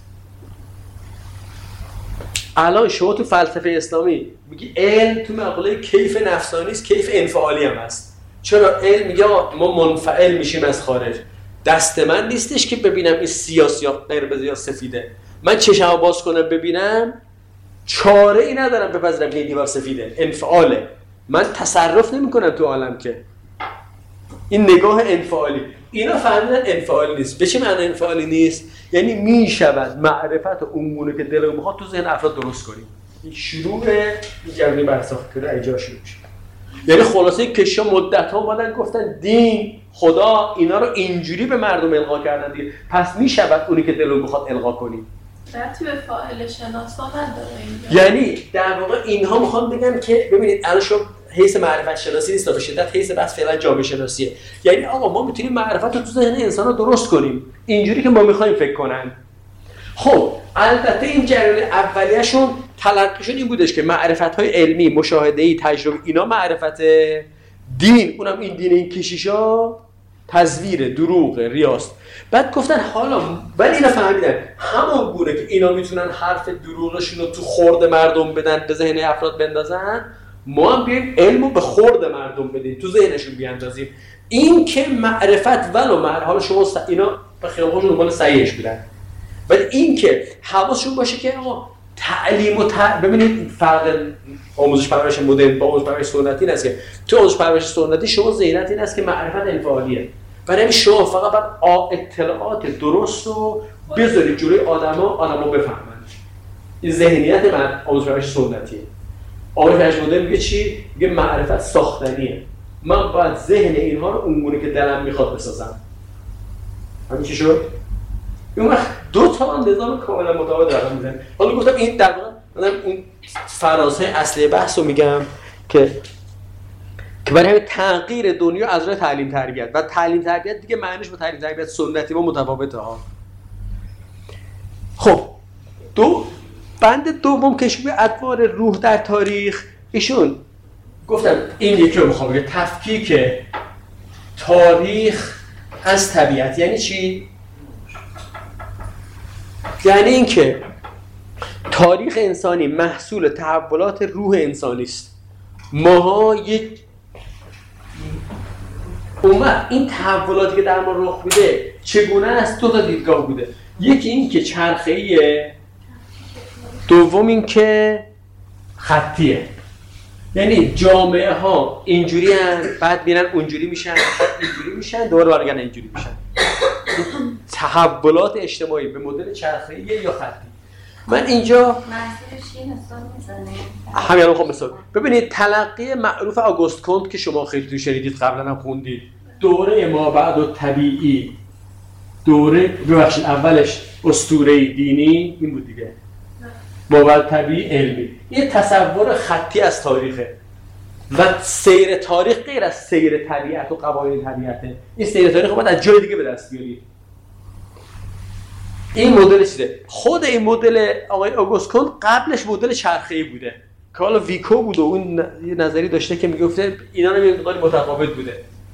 الان شما تو فلسفه اسلامی میگی علم تو مقوله کیف نفسانی است کیف انفعالی هم هست. چرا علم میگه ما منفعل میشیم از خارج. دست من نیستش که ببینم این سیاه یا قرمز یا سفیده. من چشمو باز کنم ببینم چاره ای ندارم بپذیرم که این دیوار سفیده. انفعاله. من تصرف نمیکنم تو عالم که این نگاه انفعالی. اینا فهمیدن انفعالی نیست. به چه معنی انفعالی نیست؟ یعنی میشود معرفت اونگونه که دلمون میخواد تو ذهن افراد درست کنیم. این شروع این جریان برساختگی ایجاد شروع میشه. یعنی خلاصه کشا مدت ها اومدن گفتن دین خدا اینا رو اینجوری به مردم القا کردن دیگه پس میشود اونی که دلمون میخواد القا کنیم.
ربطی به فاعل شناسا نداره اینجا.
یعنی در واقع اینها میخوام بگم که ببینید الان شما حیث معرفت شناسی نیست، به شدت حیث بس فعلا جامعه شناسیه. یعنی آقا ما میتونیم معرفت رو تو ذهن انسان رو درست کنیم اینجوری که ما میخوایم فکر کنن. خب البته این جریان اولیه‌شون تلقیشون این بودش که معرفت‌های علمی، مشاهده‌ای، تجربی، اینا معرفت دین، اونم این دین این کشیشا تزویر، دروغ، ریاست. بعد گفتن حالا ولی اینا فهمیدن همون گونه که اینا میتونن حرف دروغشون رو تو خورد مردم بدن، به ذهن افراد بندازن، ما هم بیایم علمو به خورد مردم بدیم، تو ذهنشون بیاندازیم. این که معرفت ولو مر حالا شما س... اینا به خیالشون دنبال صحیحش بودن، ولی این که حواسشون باشه که آقا تعلیم و ت... ببینید فرق آموزش پرورش مدرن با آموزش پرورش سنتی این است که تو آموزش پرورش سنتی شما ذهنت این است که معرفت انفعالیه، برای شما فقط باید اطلاعات درست رو بذاری جلوی آدما، آدما بفهمن. این ذهنیت من آموزش پرورش سنتیه. آموزش پرورش مدرن میگه چی؟ میگه معرفت ساختنیه، من باید ذهن اینها رو اونگونه که دلم میخواد بسازم. همین چی شد؟ اون وقت دو تا نظام کاملا متفاوت رقم میزنه. حالا گفتم این در واقع من اون فرازهای اصلی بحث رو میگم که که برای همین تغییر دنیا از راه تعلیم تربیت و تعلیم تربیت دیگه معنیش با تعلیم تربیت سنتی ما متفاوته ها. خب دو بند دوم که به ادوار روح در تاریخ، ایشون گفتم این یکی رو میخوام بگم تفکیک تاریخ از طبیعت. یعنی چی؟ یعنی اینکه تاریخ انسانی محصول تحولات روح انسانی است. ماها یک اومد این تحولاتی که در ما رخ میده چگونه است؟ دو تا دیدگاه بوده. یکی این که چرخه‌ایه، دوم این که خطیه. یعنی جامعه ها اینجوری هن، بعد میرن اونجوری میشن، بعد اینجوری میشن، دوباره برگردن اینجوری میشن. تحولات اجتماعی به مدل چرخه‌ای یا خطی. من اینجا
منظورش چیه مثال میزنه؟
همین خب مثال ببینید تلقی معروف آگوست کنت که شما خیلی تو شنیدید قبلا هم خوندید، دوره ما بعد و طبیعی، دوره ببخشید اولش اسطوره دینی این بود دیگه، ما بعد طبیعی علمی. یه تصور خطی از تاریخه و سیر تاریخ غیر از سیر طبیعت و قوانین طبیعته. این سیر تاریخ رو باید از جای دیگه به دست بیارید. این مدل چیه؟ خود این مدل آقای آگوست کنت قبلش مدل چرخه‌ای بوده که حالا ویکو بود و اون یه نظری داشته که میگفته اینا رو یه مقدار متفاوت بوده.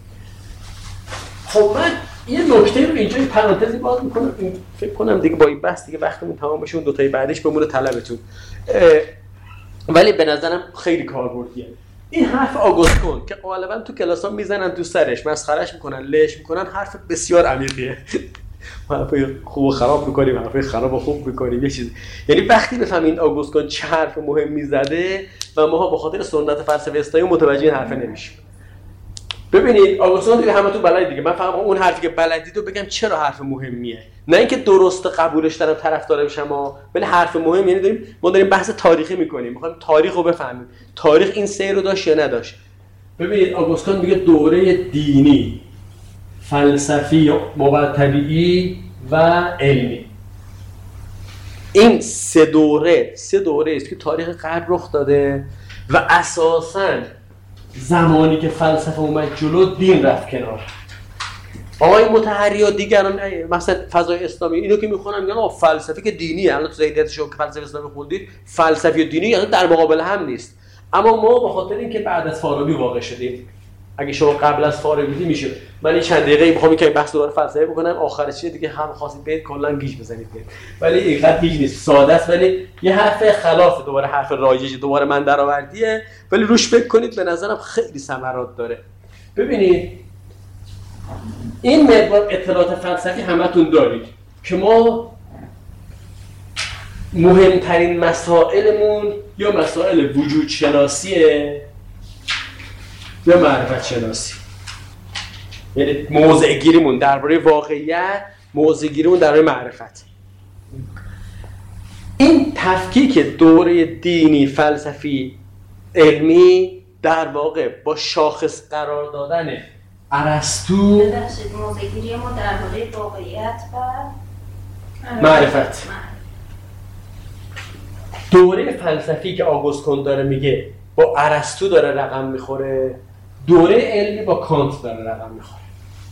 خب من یه نکته رو اینجا یه پرانتزی باز میکنم، فکر کنم دیگه با این بحث دیگه وقتمون تمام بشه، اون دو تای بعدش بمونه طلبتون، ولی به نظرم خیلی کاربردیه. این حرف آگوست کنت که غالبا تو کلاس‌ها میزنن تو سرش، مسخرهش میکنن، لش میکنن، حرف بسیار عمیقیه. حرفای خوب و خراب میکنیم، حرفای خراب و خوب میکنیم، یه چیز. یعنی وقتی بفهمین آگوست کنت چه حرف مهمی زده و ماها به خاطر سنت فلسفه استایی متوجه این حرف نمیشیم. ببینید آگوست کنت دیگه همتون بلدید دیگه، من فقط اون حرفی که بلدید رو بگم چرا حرف مهمیه، نه اینکه درست قبولش دارم طرفدار بشم، ولی حرف مهم. یعنی داریم ما داریم بحث تاریخی میکنیم، میخوایم تاریخ رو بفهمیم، تاریخ این سیر رو داشت یا نداشت. ببینید آگوست کنت میگه دوره دینی، فلسفی، مابعد طبیعی و علمی. این سه دوره سه دوره است که تاریخ غرب رخ داده و اساساً زمانی که فلسفه اومد جلو دین رفت کنار. آقای مطهری و دیگران مثلا فضای اسلامی اینو که میخونن میگن آقا فلسفه که دینیه، الان تو ذهنیت شما که فلسفه اسلامی خوندید فلسفی و دینی یعنی در مقابل هم نیست. اما ما به خاطر اینکه بعد از فارابی واقع شدیم، اگه شما قبل از فارابی میشه، من این چند دقیقه میخوام که بحث دوباره فلسفه بکنم، آخرش چیه دیگه هم خواستید برید کلا گیج بزنید برید. ولی اینقدر گیج نیست، ساده است، ولی یه حرف خلاف دوباره حرف رایجی دوباره من درآوردیه، ولی روش فکر کنید، به نظرم خیلی ثمرات داره. ببینید این مقدار اطلاعات فلسفی همتون دارید که ما مهمترین مسائلمون یا مسائل وجود شناسیه یا معرفت شناسی. یعنی موضع گیریمون درباره واقعیت، موضع گیریمون درباره معرفت. این تفکیک دوره دینی، فلسفی، علمی در واقع با شاخص قرار دادن ارسطو،
ببخشید موضع گیری ما درباره واقعیت و
معرفت. دوره فلسفی که آگوست کونت داره میگه با ارسطو داره رقم میخوره، دوره علمی با کانت داره رقم میخوره.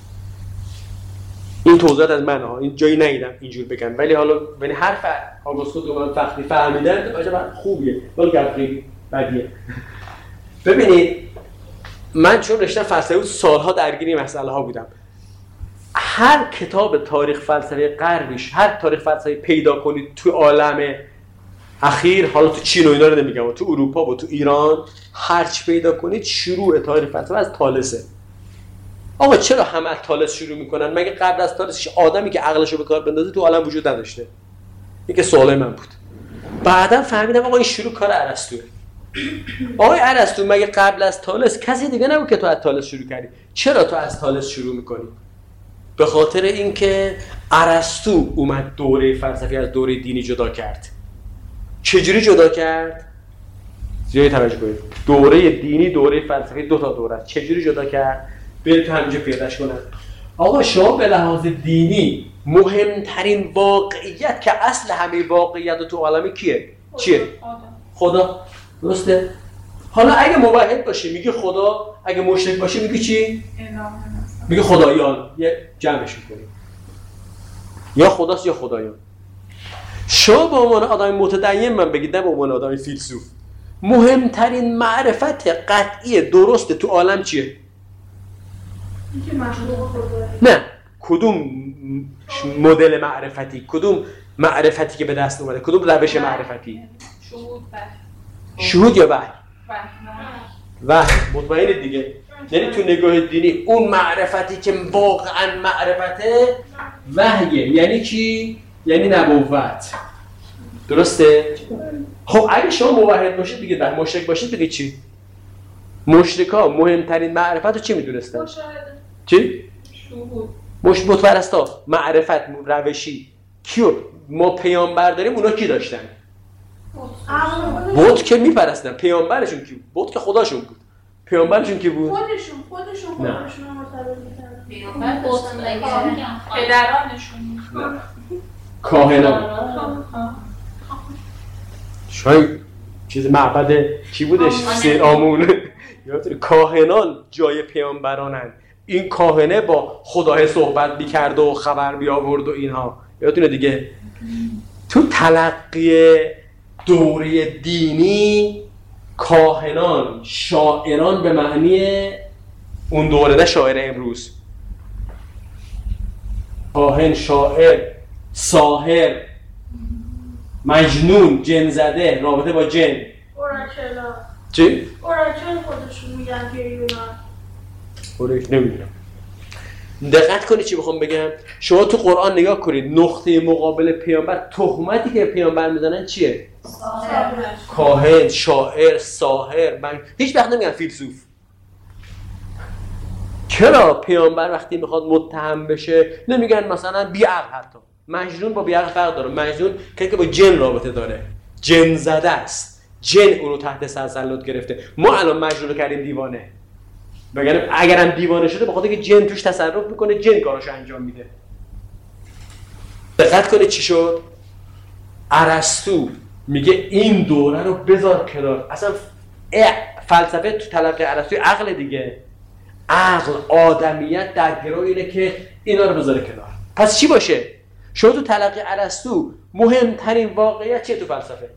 این توضیحات از من ها، این جایی ندیدم اینجور بگم، ولی حالا یعنی حرف آگوست کونت رو من فقطی فهمیدن عجب خوبیه، ولی خیلی بدیه. ببینید من چون رشته فلسفه بود سالها درگیر این مسئله ها بودم. هر کتاب تاریخ فلسفه غربیش، هر تاریخ فلسفه پیدا کنید تو عالم اخیر، حالا تو چین و اینا رو نمیگم، تو اروپا و تو ایران هر چی پیدا کنید شروع تاریخ فلسفه از تالسه. آقا چرا همه از تالس شروع میکنن؟ مگه قبل از تالس آدمی که عقلشو به کار بندازه تو عالم وجود نداشته؟ این که سوال من بود. بعدم فهمیدم آقا این شروع کار ارسطوئه. آقای ارسطو مگه قبل از تالس کسی دیگه نبود که تو از تالس شروع کردی؟ چرا تو از تالس شروع میکنی؟ به خاطر اینکه ارسطو اومد دوره فلسفی از دوره دینی جدا کرد. چجوری جدا کرد؟ زیادی توجه کنید. دوره دینی دوره فلسفی دو تا دوره است. چجوری جدا کرد؟ برید تو همینجا پیداش کنن. آقا شما به لحاظ دینی مهمترین واقعیت که اصل همه واقعیت تو عالم کیه؟ چیه؟ خدا. درسته؟ حالا اگه موحد باشی میگی خدا، اگه مشرک باشی میگی چی؟ میگی خدایان. یه جمعش میکنی. یا خداست یا خدایان. شما به عنوان آدم متدین من بگید، نه به عنوان آدم فیلسوف، مهمترین معرفت قطعی درست تو عالم چیه؟
اینکه مخلوق خدایه.
نه، کدوم مدل معرفتی، کدوم معرفتی که به دست اومده، کدوم روش معرفتی؟
شهود بر
شهود یا وحی؟
وحی.
وحی. مطمئن دیگه. یعنی تو نگاه دینی اون معرفتی که واقعا معرفته وحیه. یعنی چی؟ یعنی نبوت. درسته؟ خب اگه شما موحد باشید بگید وحی، مشرک باشید بگید چی؟ مشرکا مهمترین معرفت رو چی میدونستن؟
مشاهده.
چی؟
شهود.
مش بتپرستا معرفت روشی کیو ما پیامبر داریم، اونا کی داشتن؟ بت که میپرستن. پیامبرشون کی بود؟ بت که خداشون بود. پیامبرشون کی بود؟
خودشون خودشون خودشون رو مرتبط می‌کردن.
پیامبر
بوت
داشتن.
نگاه
پدرانشون.
نه. کاهنان. شاید چیز معبد کی بودش؟ سیر آمون. یادتونه کاهنان جای پیامبرانن. این کاهنه با خدای صحبت می‌کرد و خبر بیاورد و اینها. یادتونه دیگه تو تلقی دوره دینی کاهنان، شاعران به معنی اون دوره، نه شاعر امروز، کاهن، شاعر، ساحر، مجنون، جن زده، رابطه با جن.
اوراکلا.
چی؟
اوراکل خودشون میگن که یونان.
اوراکل نمیدونم. دقت کنید چی بخوام بگم. شما تو قرآن نگاه کنید، نقطه مقابل پیامبر، تهمتی که پیامبر میزنن چیه؟ کاهن، شاعر، ساحر. من هیچ وقت نمیگن فیلسوف. چرا پیامبر وقتی میخواد متهم بشه نمیگن مثلا بیعقل؟ حتی مجنون با بیعقل فرق داره. مجنون که با جن رابطه داره، جن زده است، جن اون رو تحت تسلط گرفته. ما الان مجنون رو کردیم دیوانه، بگم اگرم دیوانه شده به خاطر که جن توش تصرف میکنه، جن کاراشو انجام میده. دقت کنید چی شد. ارسطو میگه این دوره رو بذار کنار. اصلا فلسفه تو تلقی ارسطو عقل دیگه، عقل، آدمیت در گرو اینه که اینا رو بذاره کنار. پس چی باشه؟ شما تو تلقی ارسطو مهمترین واقعیت چیه تو فلسفه؟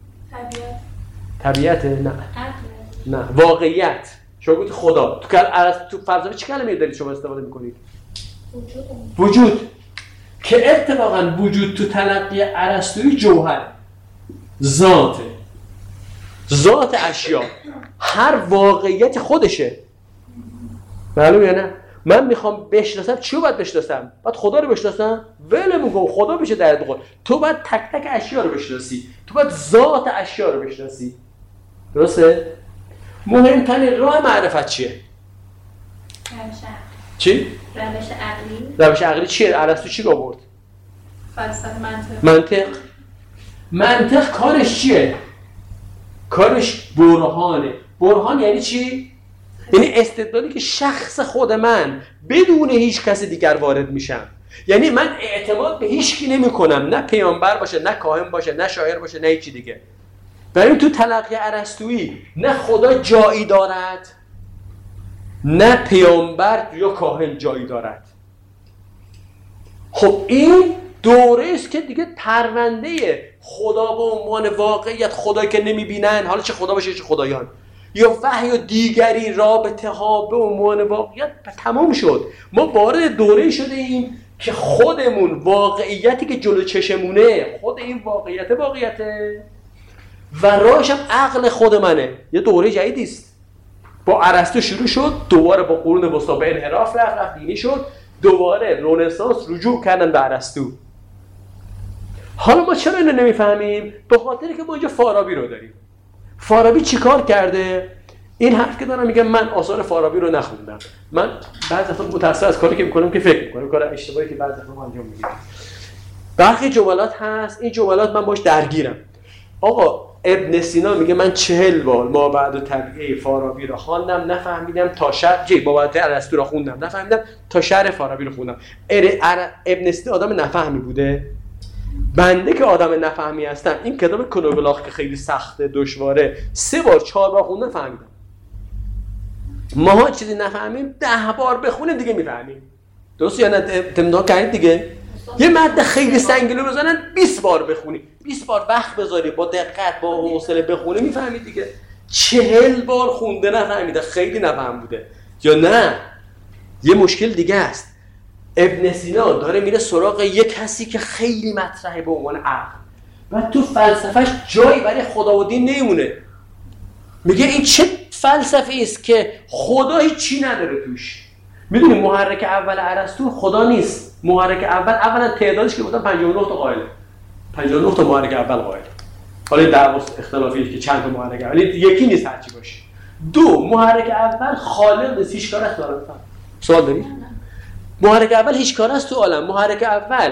طبیعت.
طبیعت؟ نه نه، واقعیت. شما گفتید خدا. تو تو فلسفه چه کلمه‌ای دارید شما استفاده میکنید؟ وجود. وجود که اتفاقا وجود تو تلقی ارسطویی جوهر، ذات، ذات اشیا، هر واقعیت خودشه. معلومه یا نه؟ من میخوام بشناسم، چی باید بشناسم؟ باید خدا رو بشناسم؟ ولمون کن، خدا بشه درد بخور. تو باید تک تک اشیا رو بشناسی، تو باید ذات اشیا رو بشناسی. درسته؟ مهمترین راه معرفت چیه؟
روش
چی؟
روش عقلی.
روش عقلی چیه؟ ارسطو چی آورد؟
فلسفه منطق.
منطق. منطق کارش چیه؟ کارش برهانه. برهان یعنی چی؟ یعنی استدلالی که شخص خود من بدون هیچ کس دیگر وارد میشم. یعنی من اعتماد به هیچ کی نمی کنم، نه پیامبر باشه، نه کاهن باشه، نه شاعر باشه، نه هیچی دیگه. برای تو تلقی ارسطویی نه خدا جایی دارد نه پیامبر یا کاهن جایی دارد. خب این دوره است که دیگه پرونده خدا به عنوان واقعیت، خدایی که نمیبینن، حالا چه خدا باشه چه خدایان، یا وحی و دیگری رابطه ها به عنوان واقعیت تمام شد. ما وارد دوره شده ایم که خودمون واقعیتی که جلو چشمونه، خود این واقعیت واقعیته و راهش هم عقل خود منه. یه دوره جدیدی است. با ارسطو شروع شد، دوباره با قرون وسطا به انحراف رفت، رفت دینی شد، دوباره رنسانس رجوع کردن به ارسطو. حالا ما چرا اینو نمیفهمیم؟ به خاطر که ما اینجا فارابی رو داریم. فارابی چیکار کرده؟ این حرف که دارم میگم من آثار فارابی رو نخوندم. من بعضی وقتا متأسف از کاری که میکنم که فکر میکنم، کار اشتباهی که بعضی وقتا انجام میدم. برخی جملات هست، این جملات من باش درگیرم. آقا ابن سینا میگه من چهل بار ما بعد طبیعه فارابی رو خواندم نفهمیدم تا شرح جی ما بعد ارسطو رو خوندم نفهمیدم تا شرح فارابی رو خوندم. ابن سینا آدم نفهمی بوده؟ بنده که آدم نفهمی هستم این کتاب کنوگلاخ که خیلی سخته دشواره سه بار چهار بار خوندم فهمیدم. ماها چیزی نفهمیم ده بار بخونه دیگه میفهمیم. درست یا نه؟ تمنا کردید دیگه. یه ماده خیلی سنگینو بزنن بیست بار بخونی، بیست بار وقت بذاری با دقت با حوصله بخونی میفهمید دیگه. چهل بار خونده نفهمیده، خیلی نفهم بوده. یا نه یه مشکل دیگه است. ابن سینا داره میره سراغ یه کسی که خیلی مطرحه به عنوان عقل و تو فلسفهش جایی برای خدا و دین نمیمونه. میگه این چه فلسفه است که خدا هیچی نداره توش. میدونی محرک اول ارسطو خدا نیست. محرک اول اولا تعدادش که گفتم پنجاه و نه تا قائله. پنجاه و نه تا محرک اول قائله. حالا در اختلافی که چند تا محرک اول یکی نیست هرچی باشه. دو محرک اول خالق نیست، هیچ کار است داره. سوال داری؟ محرک اول هیچ کار است تو عالم. محرک اول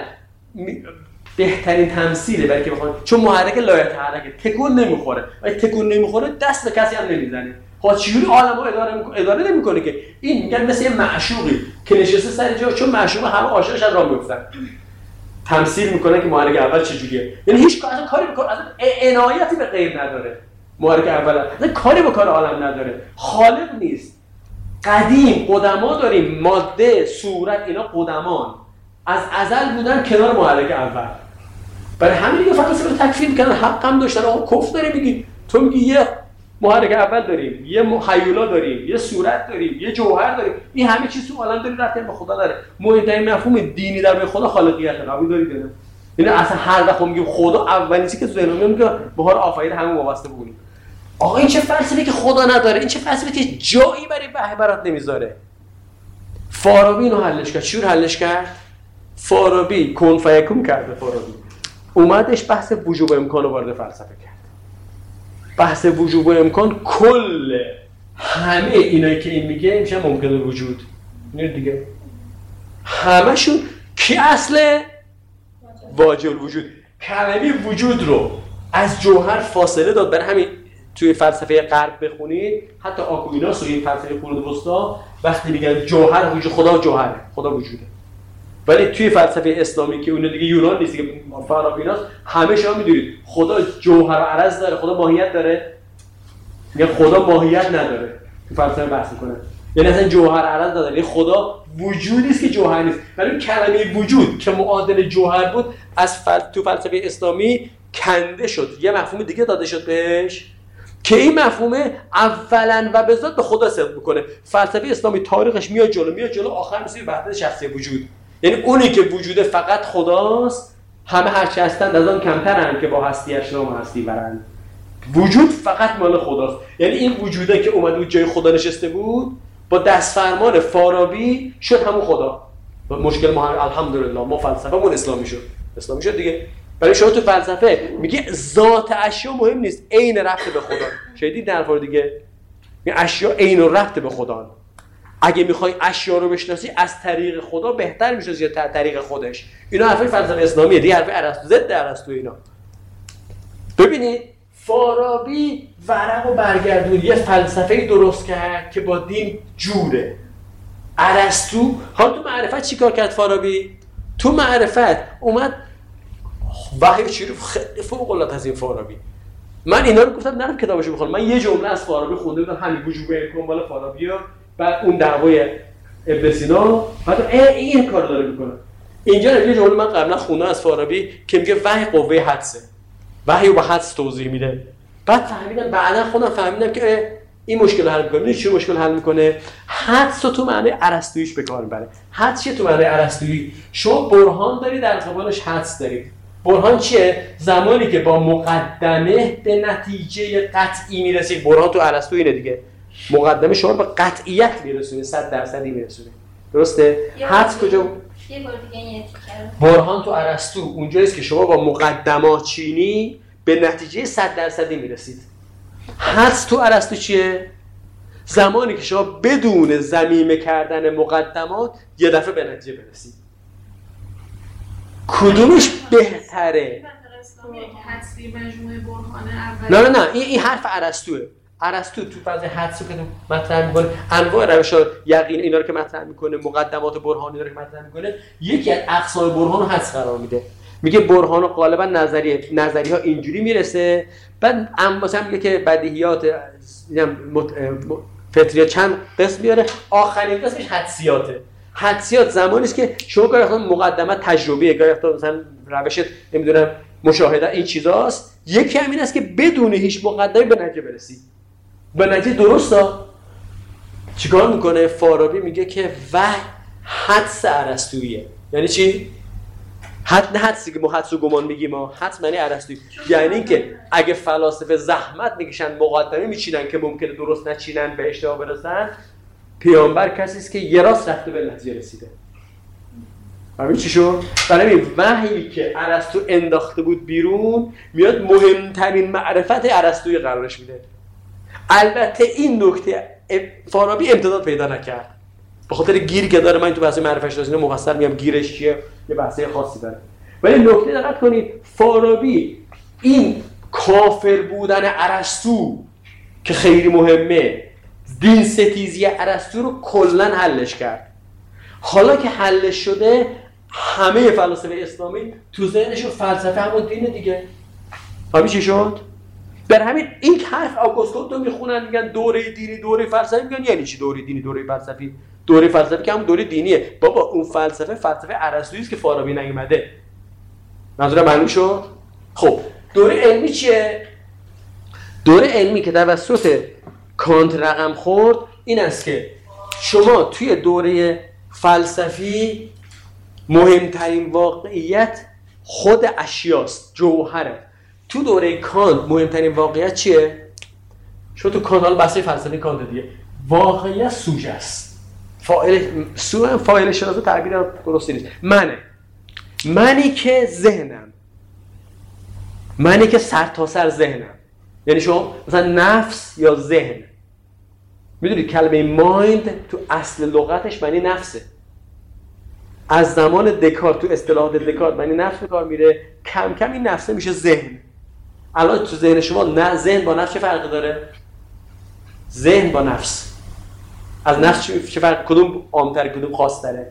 بهترین تمثیله برای که بخواد، چون محرک لایتحرکه، تکون نمیخوره. وقتی تکون نمیخوره دست به کسی هم نمیزنه. خب چجوری عالمو اداره میکنه؟ اداره نمیکنه که. این میگن مثل یه معشوقی که نشسته سر جا، چون معشوق همه عاشقش از راه میافتن. تمثیل میکنه که محرک اول چجوریه. یعنی هیچ کار اصلا کاری میکنه، اصلا عنایتی به غیب نداره. محرک اول اصلا کاری به کار عالم نداره. خالق نیست. قدیم قدما داریم، ماده، صورت، اینا قدمان از ازل بودن کنار محرک اول. برای همین دیگه فلسفه رو تکفیر میکنن، حق هم داشتن. آقا کفر داره میگی. تو میگی یه محرک اول داریم، یه هیولا داریم، یه صورت داریم، یه جوهر داریم. این همه چیز تو عالم داره رابطه به خدا داره. مهمترین مفهوم دینی در به خدا خالقیت قبول دارید نه؟ یعنی اصلا هر وقت میگیم خدا اولین چیزی که تو ذهنم میاد که بهار آفرین همون وابسته بودیم. آقا این چه فلسفه‌ای که خدا نداره، این چه فلسفه‌ای که جایی برای وحی برات نمیذاره. فارابی اینو حلش کرد. چجور حلش کرد؟ فارابی کن فیکون کرد. فارابی اومدش بحث وجوب امکان رو وارد فلسفه کرد. بحث وجوب امکان کل همه اینایی که این میگه میشه ممکن الوجود. این دیگه همشون کی اصله؟ واجب الوجود. کلمه وجود رو از جوهر فاصله داد. برای همین توی فلسفه غرب بخونید، حتی آکویناس و این فلسفه قرون وسطا وقتی میگن جوهر وجود، خدا جوهره، خدا وجوده. ولی توی فلسفه اسلامی که اون دیگه یونان نیست که فارابیناس، همه شما میدونید خدا جوهر و عرض داره، خدا ماهیت داره. میگن خدا ماهیت نداره. تو فلسفه بحث میکنه. یعنی اصلا جوهر عرض نداره. یعنی خدا وجودی است که جوهر نیست. ولی کلمه وجود که معادل جوهر بود از فل... تو فلسفه اسلامی کنده شد. یه مفهوم دیگه داده شد بهش که این مفهوم اولا و به ذات به خدا صدق میکنه. فلسفه اسلامی تاریخش میاد جلو میاد جلو آخر میشه وحدت شخصی وجود. یعنی اونی که وجود فقط خداست، همه هرچی هستند از آن کمترن که با هستیش نام هستی برند. وجود فقط مال خداست. یعنی این وجوده که اومده بود جای خدا نشسته بود، با دست فرمان فارابی شد همون خدا. مشکل ما الحمدلله ما فلسفه‌مون اسلامی شد. اسلامی شد دیگه. برای شما تو فلسفه میگه ذات اشیا مهم نیست، عین ربط به خدا. شدید در فار دیگه میگه اشیا عین و ربط به خدا. اگه میخوای اشیا رو بشناسی از طریق خدا بهتر میشناسی یا از طریق خودش. اینا حرفای فلسفه اسلامیه، دیگه حرف ارسطو، ضد ارسطو اینا. ببینید فارابی ورق و برگردون یه فلسفه‌ای درست کرد که با دین جوره. ارسطو حالا تو معرفت چیکار کرد فارابی؟ تو معرفت اومد وحی چیرو خیلی فوق العاده از این فارابی من اینا رو گفتم نرم کتابشو بخونم، من یه جمله از فارابی خونده بودم همین وجوب کمال فارابی و بعد اون دعوای ابن سینا، بعد این کارو داره میکنه. اینجا یه جمله من قبلا خوندم از فارابی که میگه وحی قوه حدسه، وحی رو با حدس توضیح میده. بعد فهمیدم بعدا خودم فهمیدم که این مشکل حل میکنه. چه مشکل حل میکنه؟ حدس رو تو معنی ارسطوییش به کار میبره. حدس چیه تو معنی ارسطویی؟ شما برهان داری در قبالش حدس داری. برهان چیه؟ زمانی که با مقدمه به نتیجه قطعی میرسی. برهان تو ارسطو اینه دیگه، مقدمه شما به قطعیت میرسونه، صد درصدی میرسونه. درسته؟ حدس کجا؟
یه بار دیگه این تیکر
برهان تو ارسطو اونجاییست که شما با مقدمات چینی به نتیجه صد درصدی میرسید. حدس تو ارسطو چیه؟ زمانی که شما بدون ضمیمه کردن مقدمات یه دفعه به نتیجه برسید. کدومش بهتره؟
حدسی مجموعه برهانه اول.
نه نه نه این این حرف ارسطوئه. ارسطو تو فاز حدس رو که مطرح میکنه، انواع روش یقین اینا رو که مطرح میکنه، مقدمات برهانی رو که مطرح میکنه، یکی از اقسام برهان رو حدس قرار میده. میگه برهان رو غالبا نظریه نظری ها اینجوری میرسه، بعد مثلا میگه که بدیهیات فطریات چند قسم میاره، آخرین قسمش حدسیاته. حدسیات زمانی است که شما گاهی وقتا مقدمه تجربیه، گاهی وقتا مثلا روش نمیدونم مشاهده این چیزاست. یکی همین است که بدون هیچ مقدمه به نتیجه برسی. به نتیجه درسته. چیکار میکنه؟ فارابی میگه که وحی حدس ارسطوییه. یعنی چی؟ حد نه حدسی که ما حدس و گمان میگیم، ما حدس معنی ارسطویی، یعنی که اگه فلاسفه زحمت میکشن مقدمه میچینن که ممکنه درست نچینن به اشتباه برسن، پیامبر کسی است که یه راست رفته به نتیجه رسیده. ببین چی شد؟ برای این وحی که ارسطو انداخته بود بیرون میاد مهمترین معرفت ارسطویی قرارش میده. البته این نکته فارابی امتداد پیدا نکرد به خاطر گیری که داره. من تو بحث معرفت شناسی مفصل میگم گیرش چیه، یه بحثه خاصی داره. ولی نکته دقت کنید، فارابی این کافر بودن ارسطو که خیلی مهمه، دین ستیزی ارسطو رو کلا حلش کرد. حالا که حلش شده، همه فلاسفه اسلامی تو ذهنشون فلسفه همون دینه دیگه. همین چی شد؟ در همین این حرف آگوستو رو میخونن، میگن دوره دینی دوره فلسفی. میگن یعنی چی دوره دینی دوره فلسفی؟ دوره فلسفی که همون دوره دینیه. بابا اون فلسفه فلسفه ارسطویی است که فارابی نیومده. منظورم معلوم شد؟ خب دوره علمی چیه؟ دوره علمی که توسط کانت رقم خورد این است که شما توی دوره فلسفی مهمترین واقعیت خود اشیاست، جوهره. تو دوره کانت مهمترین واقعیت چیه؟ شما تو کانت، حالا بحث فلسفی کانت دیگه، واقعیت سوژه است. فاعل سو فاعل شناسا تعبیر درستی نیست. منه، منی که ذهنم، منی که سر تا سر ذهنم. یعنی شما مثلا نفس یا ذهن، میدونید کلمه مایند تو اصل لغتش معنی نفسه. از زمان دکارت تو اصطلاحات دکارت معنی نفس به کار میره، کم کم این نفسه میشه ذهن. الان تو ذهن شما نه ذهن با نفس چه فرقی داره؟ ذهن با نفس از نفس چه فرق؟ کدوم عام‌تره کدوم خاص‌تره؟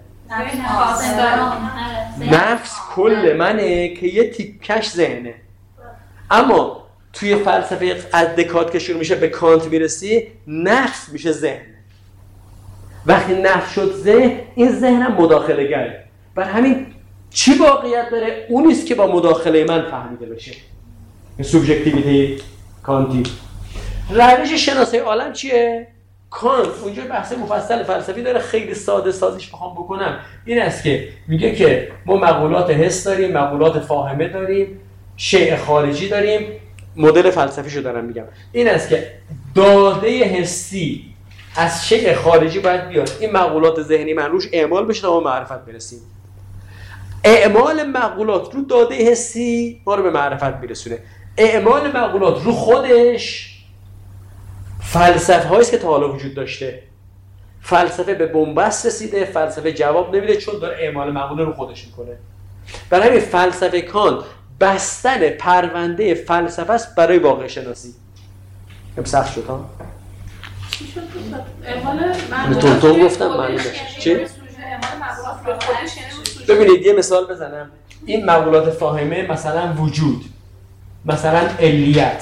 نفس کل منه که یه تیکش ذهنه. اما توی فلسفه از دکارت که شروع میشه به کانت میرسی، نفس میشه ذهن. وقتی نفس شد ذهن، این ذهن هم مداخله گره. بر همین چی واقعیت داره؟ اونیست که با مداخله من فهمیده بشه. این سوبژکتیویته کانتی. روش شناسای عالم چیه؟ کانت اونجا بحث مفصل فلسفی داره، خیلی ساده سازیش بخوام بکنم این است که میگه که ما مقولات حس داریم، مقولات فاهمه داریم، شیء خارجی داریم. مدل فلسفیشو دارم میگم. این است که داده حسی از شیء خارجی باید بیاد، این مقولات ذهنی من روش اعمال بشه تا ما معرفت برسیم. اعمال مقولات رو داده حسی ما رو به معرفت میرسونه. اعمال مقولات رو خودش فلسفه هاییست که تا حالا وجود داشته. فلسفه به بنبست رسیده، فلسفه جواب نمیده چون داره اعمال مقوله رو خودش میکنه. برای همین فلسفه کانت بستن پرونده فلسفه است برای واقع شناسی. کم سخت شد ها؟
چی شد؟ اعمال مقولات
تون تون گفتم معلومه. چی؟ ببینید یه مثال بزنم. این مقولات فاهمه مثلا وجود، مثلا علیت،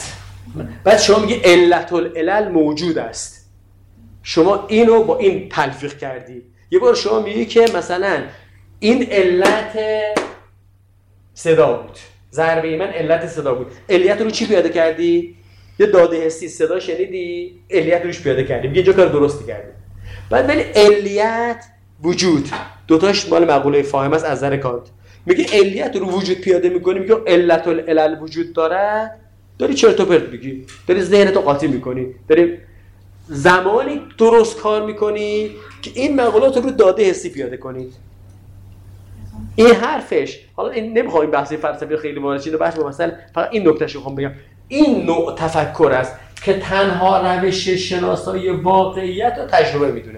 بعد شما میگی علت العلل موجود است، شما اینو با این تلفیق کردی. یه بار شما میگی که مثلا این علت صدا بود، ضربه من علت صدا بود، علیت رو چی پیاده کردی؟ یه داده حسی صدا شنیدی، علیت روش پیاده کردی، میگه جو کار درستی کردی. بعد ولی علیت وجود دوتاش مال مقوله فاهم است از نظر کانت. میگه علیت رو وجود پیاده میکنی، میگه علت العلل وجود دارد، داری چرت و پرت میگی، داری ذهنتو قاطی میکنی، داری زمانی درست کار میکنی که این مقولات رو داده حسی پیاده کنید. این حرفش، حالا این نمیخوام این بحث فلسفی خیلی وارد شید، بحث با مثلا فقط این نکتهشو میخوام بگم، این نوع تفکر است که تنها روش شناسایی واقعیت رو تجربه میدونه.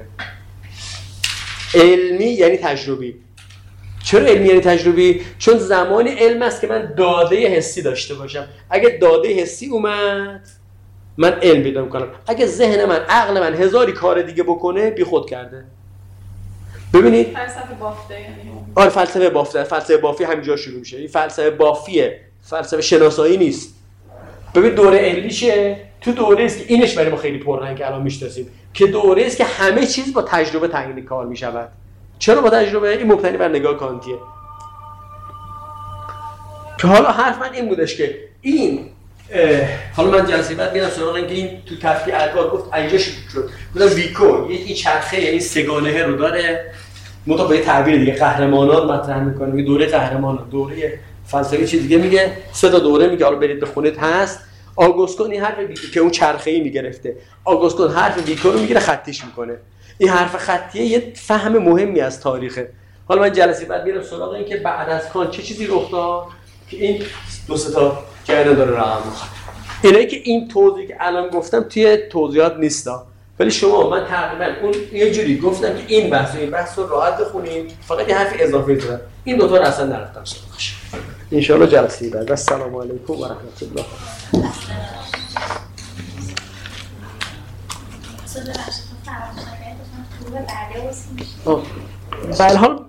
علمی یعنی تجربی. چرا علمی یعنی تجربی؟ چون زمانی علم است که من داده حسی داشته باشم. اگه داده حسی اومد من علم پیدا میکنم. اگه ذهن من، عقل من هزاری کار دیگه بکنه بی خود کرده. ببینید
فلسفه بافته یعنی
آره فلسفه بافته، فلسفه بافی همینجا شروع میشه. این فلسفه بافیه، فلسفه شناسایی نیست. ببین دوره علمی چیه؟ تو دوره است که اینش برای ما خیلی پررنگ الان میشناسیم، که دوره است که همه چیز با تجربه تعیین کار میشود. چرا با تجربه؟ این مبتنی بر نگاه کانتیه. که حالا حرف من این بودش که این حالا من جلسه بعد میرم سراغ اینکه این تو تفکیک ارکان گفت اینجا شد. گفتم ویکو یه این چرخه این سگانه رو داره، مطابق یه تعبیر دیگه قهرمانان مطرح میکنه، میگه دوره قهرمانان، دوره فلسفی چیز دیگه میگه، سه تا دوره میگه، حالا برید بخونید هست. آگوستون این حرف ویکو که اون چرخه‌ای میگرفته، آگوستون حرف ویکو رو میگیره خطیش میکنه. این حرف خطیه یه فهم مهمی از تاریخه. حالا من جلسه بعد میرم سراغ این که بعد از کانت چه چیزی رخ داد که این دو سه تا جریان داره رقم میخوره. اینایی که این توضیحی که الان گفتم توی توضیحات نیستا، ولی شما من تقریبا اون یه جوری گفتم که این بحث و این بحث رو راحت بخونید، فقط یه حرف اضافه دارم. این دو تا رو اصلا نرفتم سراغش. ان شاء الله جلسه بعد. السلام علیکم و رحمت الله. بله حال